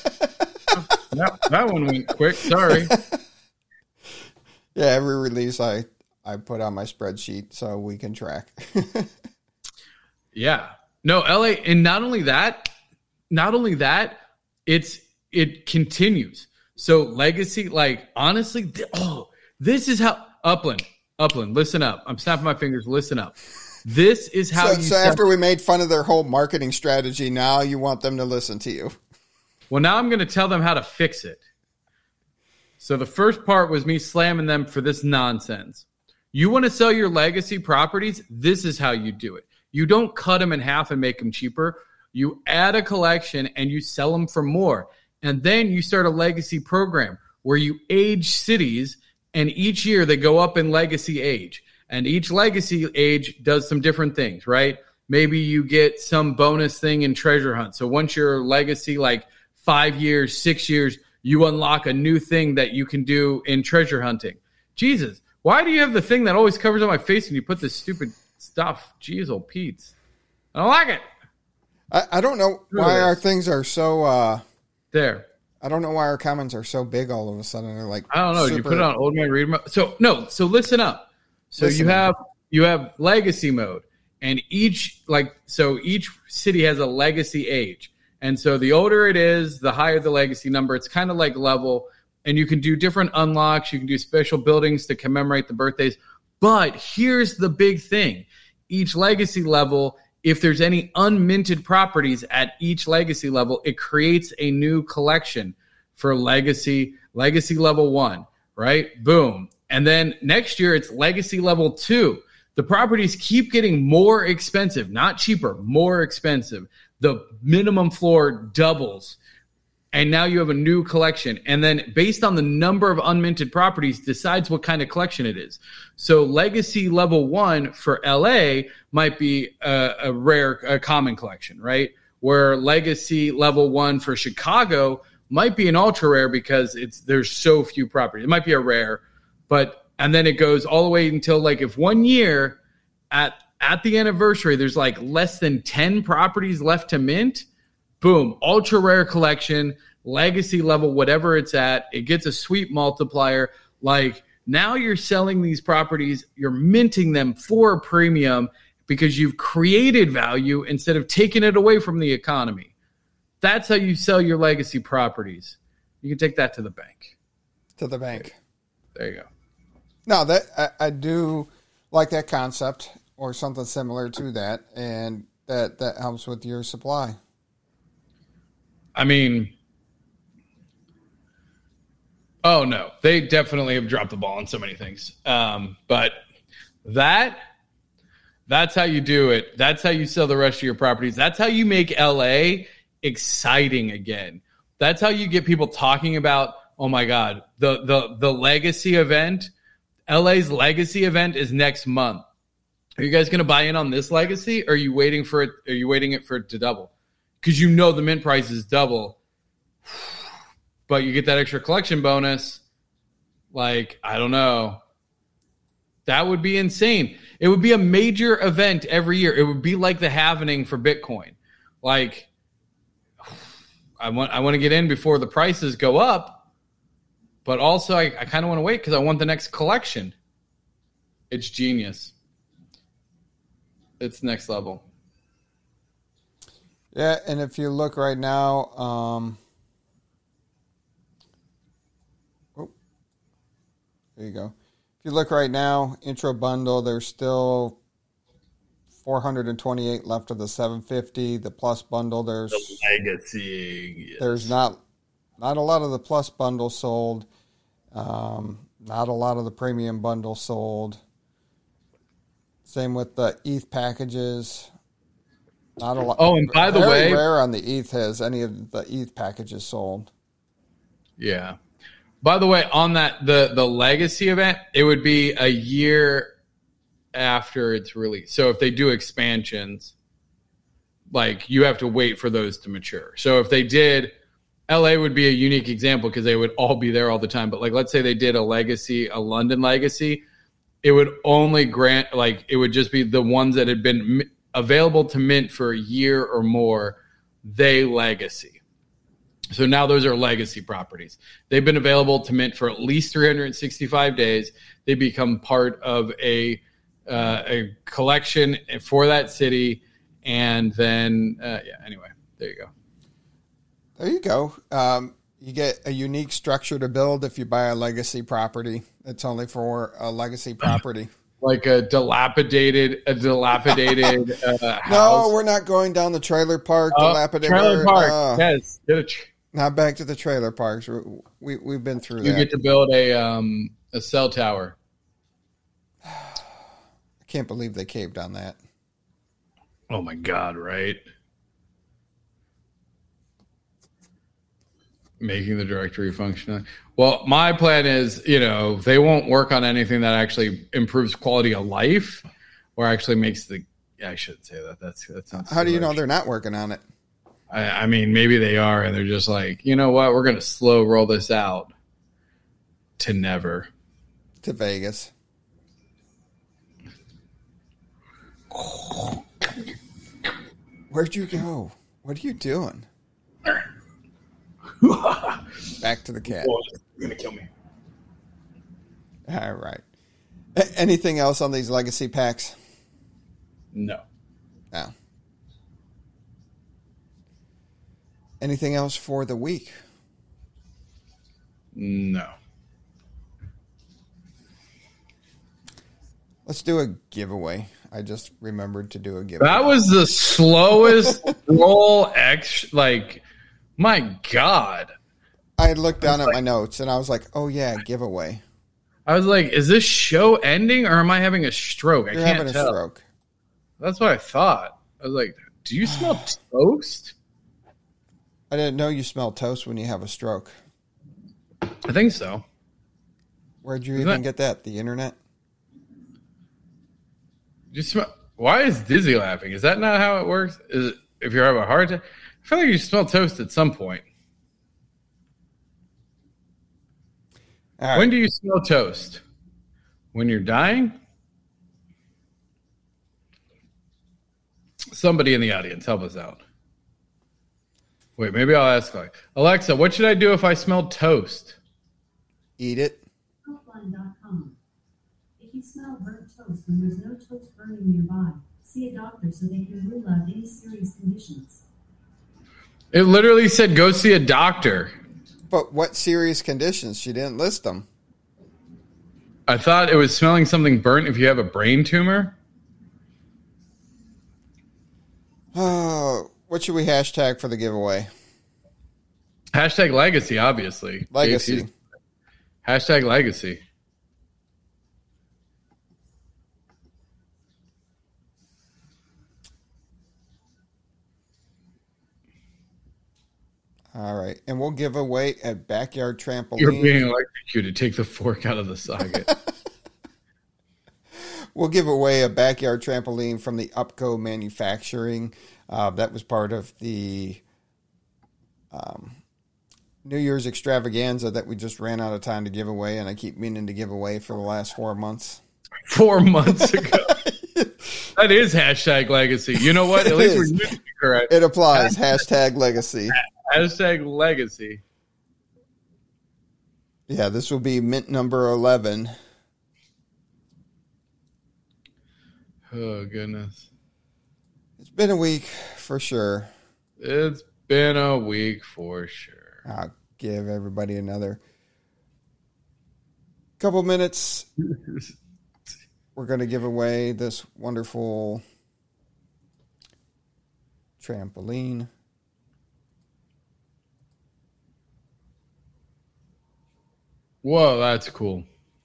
[SPEAKER 2] That one went quick. Sorry.
[SPEAKER 1] Yeah, every release I put on my spreadsheet so we can track.
[SPEAKER 2] Yeah. No, LA, and not only that, it continues. So Legacy, honestly, this is how Upland, listen up. I'm snapping my fingers. Listen up. This is how
[SPEAKER 1] So after we made fun of their whole marketing strategy, now you want them to listen to you.
[SPEAKER 2] Well, now I'm going to tell them how to fix it. So the first part was me slamming them for this nonsense. You want to sell your Legacy properties? This is how you do it. You don't cut them in half and make them cheaper. You add a collection and you sell them for more. And then you start a Legacy program where you age cities, and each year they go up in Legacy age. And each Legacy age does some different things, right? Maybe you get some bonus thing in Treasure Hunt. So once you're Legacy, 5 years, 6 years, you unlock a new thing that you can do in treasure hunting. Jesus, why do you have the thing that always covers on my face when you put this stupid stuff? Jeez, old Pete's. I don't like it.
[SPEAKER 1] I don't know why our things are so...
[SPEAKER 2] There.
[SPEAKER 1] I don't know why our comments are so big all of a sudden. They're
[SPEAKER 2] I don't know. You put it on Old Man Read mode. So listen up. So you have Legacy mode, and each city has a Legacy age. And so the older it is, the higher the Legacy number. It's kind of like level, and you can do different unlocks. You can do special buildings to commemorate the birthdays. But here's the big thing. Each Legacy level, if there's any unminted properties at each Legacy level, it creates a new collection for Legacy level 1, right? Boom. And then next year, it's Legacy level 2. The properties keep getting more expensive, not cheaper, more expensive. The minimum floor doubles. And now you have a new collection. And then based on the number of unminted properties decides what kind of collection it is. So Legacy level 1 for LA might be a common collection, right? Where Legacy level 1 for Chicago might be an ultra rare because there's so few properties. It might be a rare, and then it goes all the way until like if 1 year at the anniversary, there's like less than 10 properties left to mint. Boom, ultra rare collection, legacy level, whatever it's at. It gets a sweet multiplier. Like now you're selling these properties, you're minting them for a premium because you've created value instead of taking it away from the economy. That's how you sell your legacy properties. You can take that to the bank.
[SPEAKER 1] To the bank.
[SPEAKER 2] There you go.
[SPEAKER 1] No, that I do like that concept or something similar to that, and that helps with your supply.
[SPEAKER 2] I mean, oh no, they definitely have dropped the ball on so many things. But that's how you do it. That's how you sell the rest of your properties. That's how you make LA exciting again. That's how you get people talking about, oh my God, the legacy event. LA's legacy event is next month. Are you guys going to buy in on this legacy? Or are you waiting for it? Are you waiting for it to double? Because you know the mint price is double, but you get that extra collection bonus. Like, I don't know. That would be insane. It would be a major event every year. It would be like the halvening for Bitcoin. Like, I want to get in before the prices go up, but also I kind of want to wait because I want the next collection. It's genius. It's next level.
[SPEAKER 1] Yeah, and if you look right now, there you go. If you look right now, intro bundle, there's still 428 left of the 750. The plus bundle, there's
[SPEAKER 2] the legacy. Yes.
[SPEAKER 1] There's not a lot of the plus bundle sold. Not a lot of the premium bundle sold. Same with the ETH packages. Not a lot.
[SPEAKER 2] Oh, and by the way,
[SPEAKER 1] rare on the ETH has any of the ETH packages sold.
[SPEAKER 2] Yeah. By the way, on that the legacy event, it would be a year after it's released. So if they do expansions, like you have to wait for those to mature. So if they did, LA would be a unique example because they would all be there all the time. But like, let's say they did a London legacy, it would only grant, like, it would just be the ones that had been available to mint for a year or more, they legacy. So now those are legacy properties. They've been available to mint for at least 365 days. They become part of a collection for that city. And then, anyway, there you go.
[SPEAKER 1] There you go. You get a unique structure to build if you buy a legacy property. It's only for a legacy property.
[SPEAKER 2] Like a dilapidated house.
[SPEAKER 1] No, we're not going down the trailer park. Dilapidated
[SPEAKER 2] trailer park. Yes.
[SPEAKER 1] Not back to the trailer parks. We've been through that.
[SPEAKER 2] You get to build a cell tower.
[SPEAKER 1] I can't believe they caved on that.
[SPEAKER 2] Oh my God! Right. Making the directory functional. Well, my plan is, they won't work on anything that actually improves quality of life or actually makes the. Yeah, I shouldn't say that. That's not.
[SPEAKER 1] How do you know they're not working on it?
[SPEAKER 2] I mean, maybe they are, and they're just like, you know what? We're going to slow roll this out to never.
[SPEAKER 1] To Vegas. Where'd you go? What are you doing? Back to the cat.
[SPEAKER 2] You're going to kill me.
[SPEAKER 1] All right. Anything else on these legacy packs?
[SPEAKER 2] No.
[SPEAKER 1] No. Anything else for the week?
[SPEAKER 2] No.
[SPEAKER 1] Let's do a giveaway. I just remembered to do a giveaway.
[SPEAKER 2] That was the slowest roll. My God.
[SPEAKER 1] I looked down at my notes and I was like, oh yeah, giveaway.
[SPEAKER 2] I was like, is this show ending or am I having a stroke?
[SPEAKER 1] You're having a stroke.
[SPEAKER 2] That's what I thought. I was like, do you smell toast?
[SPEAKER 1] I didn't know you smell toast when you have a stroke.
[SPEAKER 2] I think so.
[SPEAKER 1] Where'd you even get that? The internet?
[SPEAKER 2] Why is Dizzy laughing? Is that not how it works? Is it if you have a heart attack? I feel like you smell toast at some point.
[SPEAKER 1] All right.
[SPEAKER 2] When do you smell toast? When you're dying? Somebody in the audience, help us out. Wait, maybe I'll ask Alexa, what should I do if I smell toast?
[SPEAKER 1] Eat it.
[SPEAKER 4] Healthline.com. If you smell burnt toast when there's no toast burning nearby, see a doctor so they can rule out any serious conditions.
[SPEAKER 2] It literally said go see a doctor.
[SPEAKER 1] But what serious conditions? She didn't list them.
[SPEAKER 2] I thought it was smelling something burnt if you have a brain tumor.
[SPEAKER 1] What should we hashtag for the giveaway?
[SPEAKER 2] Hashtag legacy, obviously.
[SPEAKER 1] Legacy.
[SPEAKER 2] JT. Hashtag legacy.
[SPEAKER 1] All right. And we'll give away a backyard trampoline.
[SPEAKER 2] You're being electrocuted. Take the fork out of the socket.
[SPEAKER 1] We'll give away a backyard trampoline from the Upco Manufacturing. That was part of the New Year's extravaganza that we just ran out of time to give away, and I keep meaning to give away for the last 4 months.
[SPEAKER 2] 4 months ago. That is hashtag legacy. You know what? At least we're using it correct.
[SPEAKER 1] It applies. Hashtag legacy.
[SPEAKER 2] Hashtag legacy.
[SPEAKER 1] Yeah, this will be mint number 11.
[SPEAKER 2] Oh, goodness.
[SPEAKER 1] It's been a week for sure.
[SPEAKER 2] It's been a week for sure.
[SPEAKER 1] I'll give everybody another couple minutes. We're going to give away this wonderful trampoline.
[SPEAKER 2] Whoa, that's cool.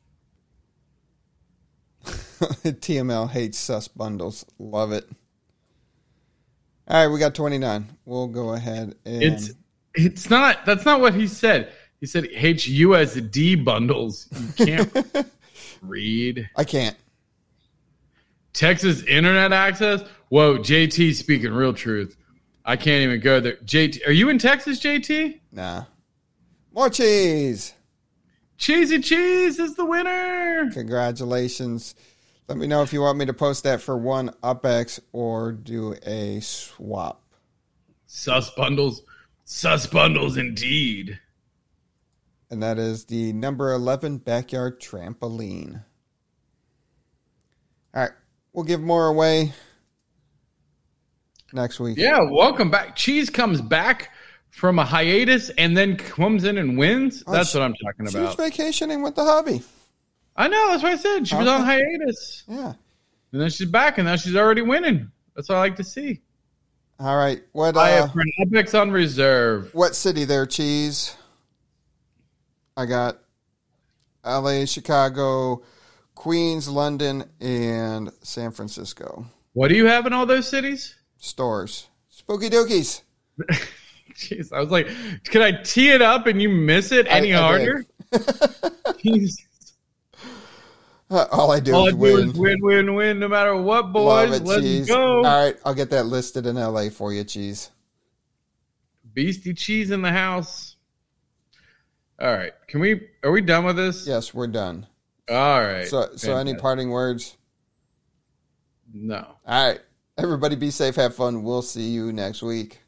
[SPEAKER 1] TML hates sus bundles. Love it. All right, we got 29. We'll go ahead and...
[SPEAKER 2] It's not... That's not what he said. He said hates USD bundles. You can't read.
[SPEAKER 1] I can't.
[SPEAKER 2] Texas internet access? Whoa, JT speaking real truth. I can't even go there. JT, are you in Texas, JT?
[SPEAKER 1] Nah. More cheese.
[SPEAKER 2] Cheesy Cheese is the winner.
[SPEAKER 1] Congratulations. Let me know if you want me to post that for one UpX or do a swap.
[SPEAKER 2] Sus bundles. Sus bundles indeed.
[SPEAKER 1] And that is the number 11 backyard trampoline. All right. We'll give more away next week.
[SPEAKER 2] Yeah, welcome back. Cheese comes back from a hiatus and then comes in and wins. That's what I'm talking
[SPEAKER 1] She was
[SPEAKER 2] about.
[SPEAKER 1] vacationing with the hubby.
[SPEAKER 2] I know. That's what I said. She was on hiatus.
[SPEAKER 1] Yeah.
[SPEAKER 2] And then she's back, and now she's already winning. That's what I like to see.
[SPEAKER 1] All right. What
[SPEAKER 2] I have Epics on reserve.
[SPEAKER 1] What city there, Cheese? I got LA, Chicago, Queens, London, and San Francisco.
[SPEAKER 2] What do you have in all those cities?
[SPEAKER 1] Stores. Spooky dookies.
[SPEAKER 2] Jeez, I was like, could I tee it up and you miss it any harder?
[SPEAKER 1] All I do is win.
[SPEAKER 2] Win, no matter what, boys.
[SPEAKER 1] Love it,
[SPEAKER 2] Let's
[SPEAKER 1] Cheese.
[SPEAKER 2] go.
[SPEAKER 1] All right, I'll get that listed in LA for you, Cheese.
[SPEAKER 2] Beastie Cheese in the house. All right, are we done with this?
[SPEAKER 1] Yes, we're done.
[SPEAKER 2] All right.
[SPEAKER 1] So any parting words?
[SPEAKER 2] No.
[SPEAKER 1] All right. Everybody be safe, have fun. We'll see you next week.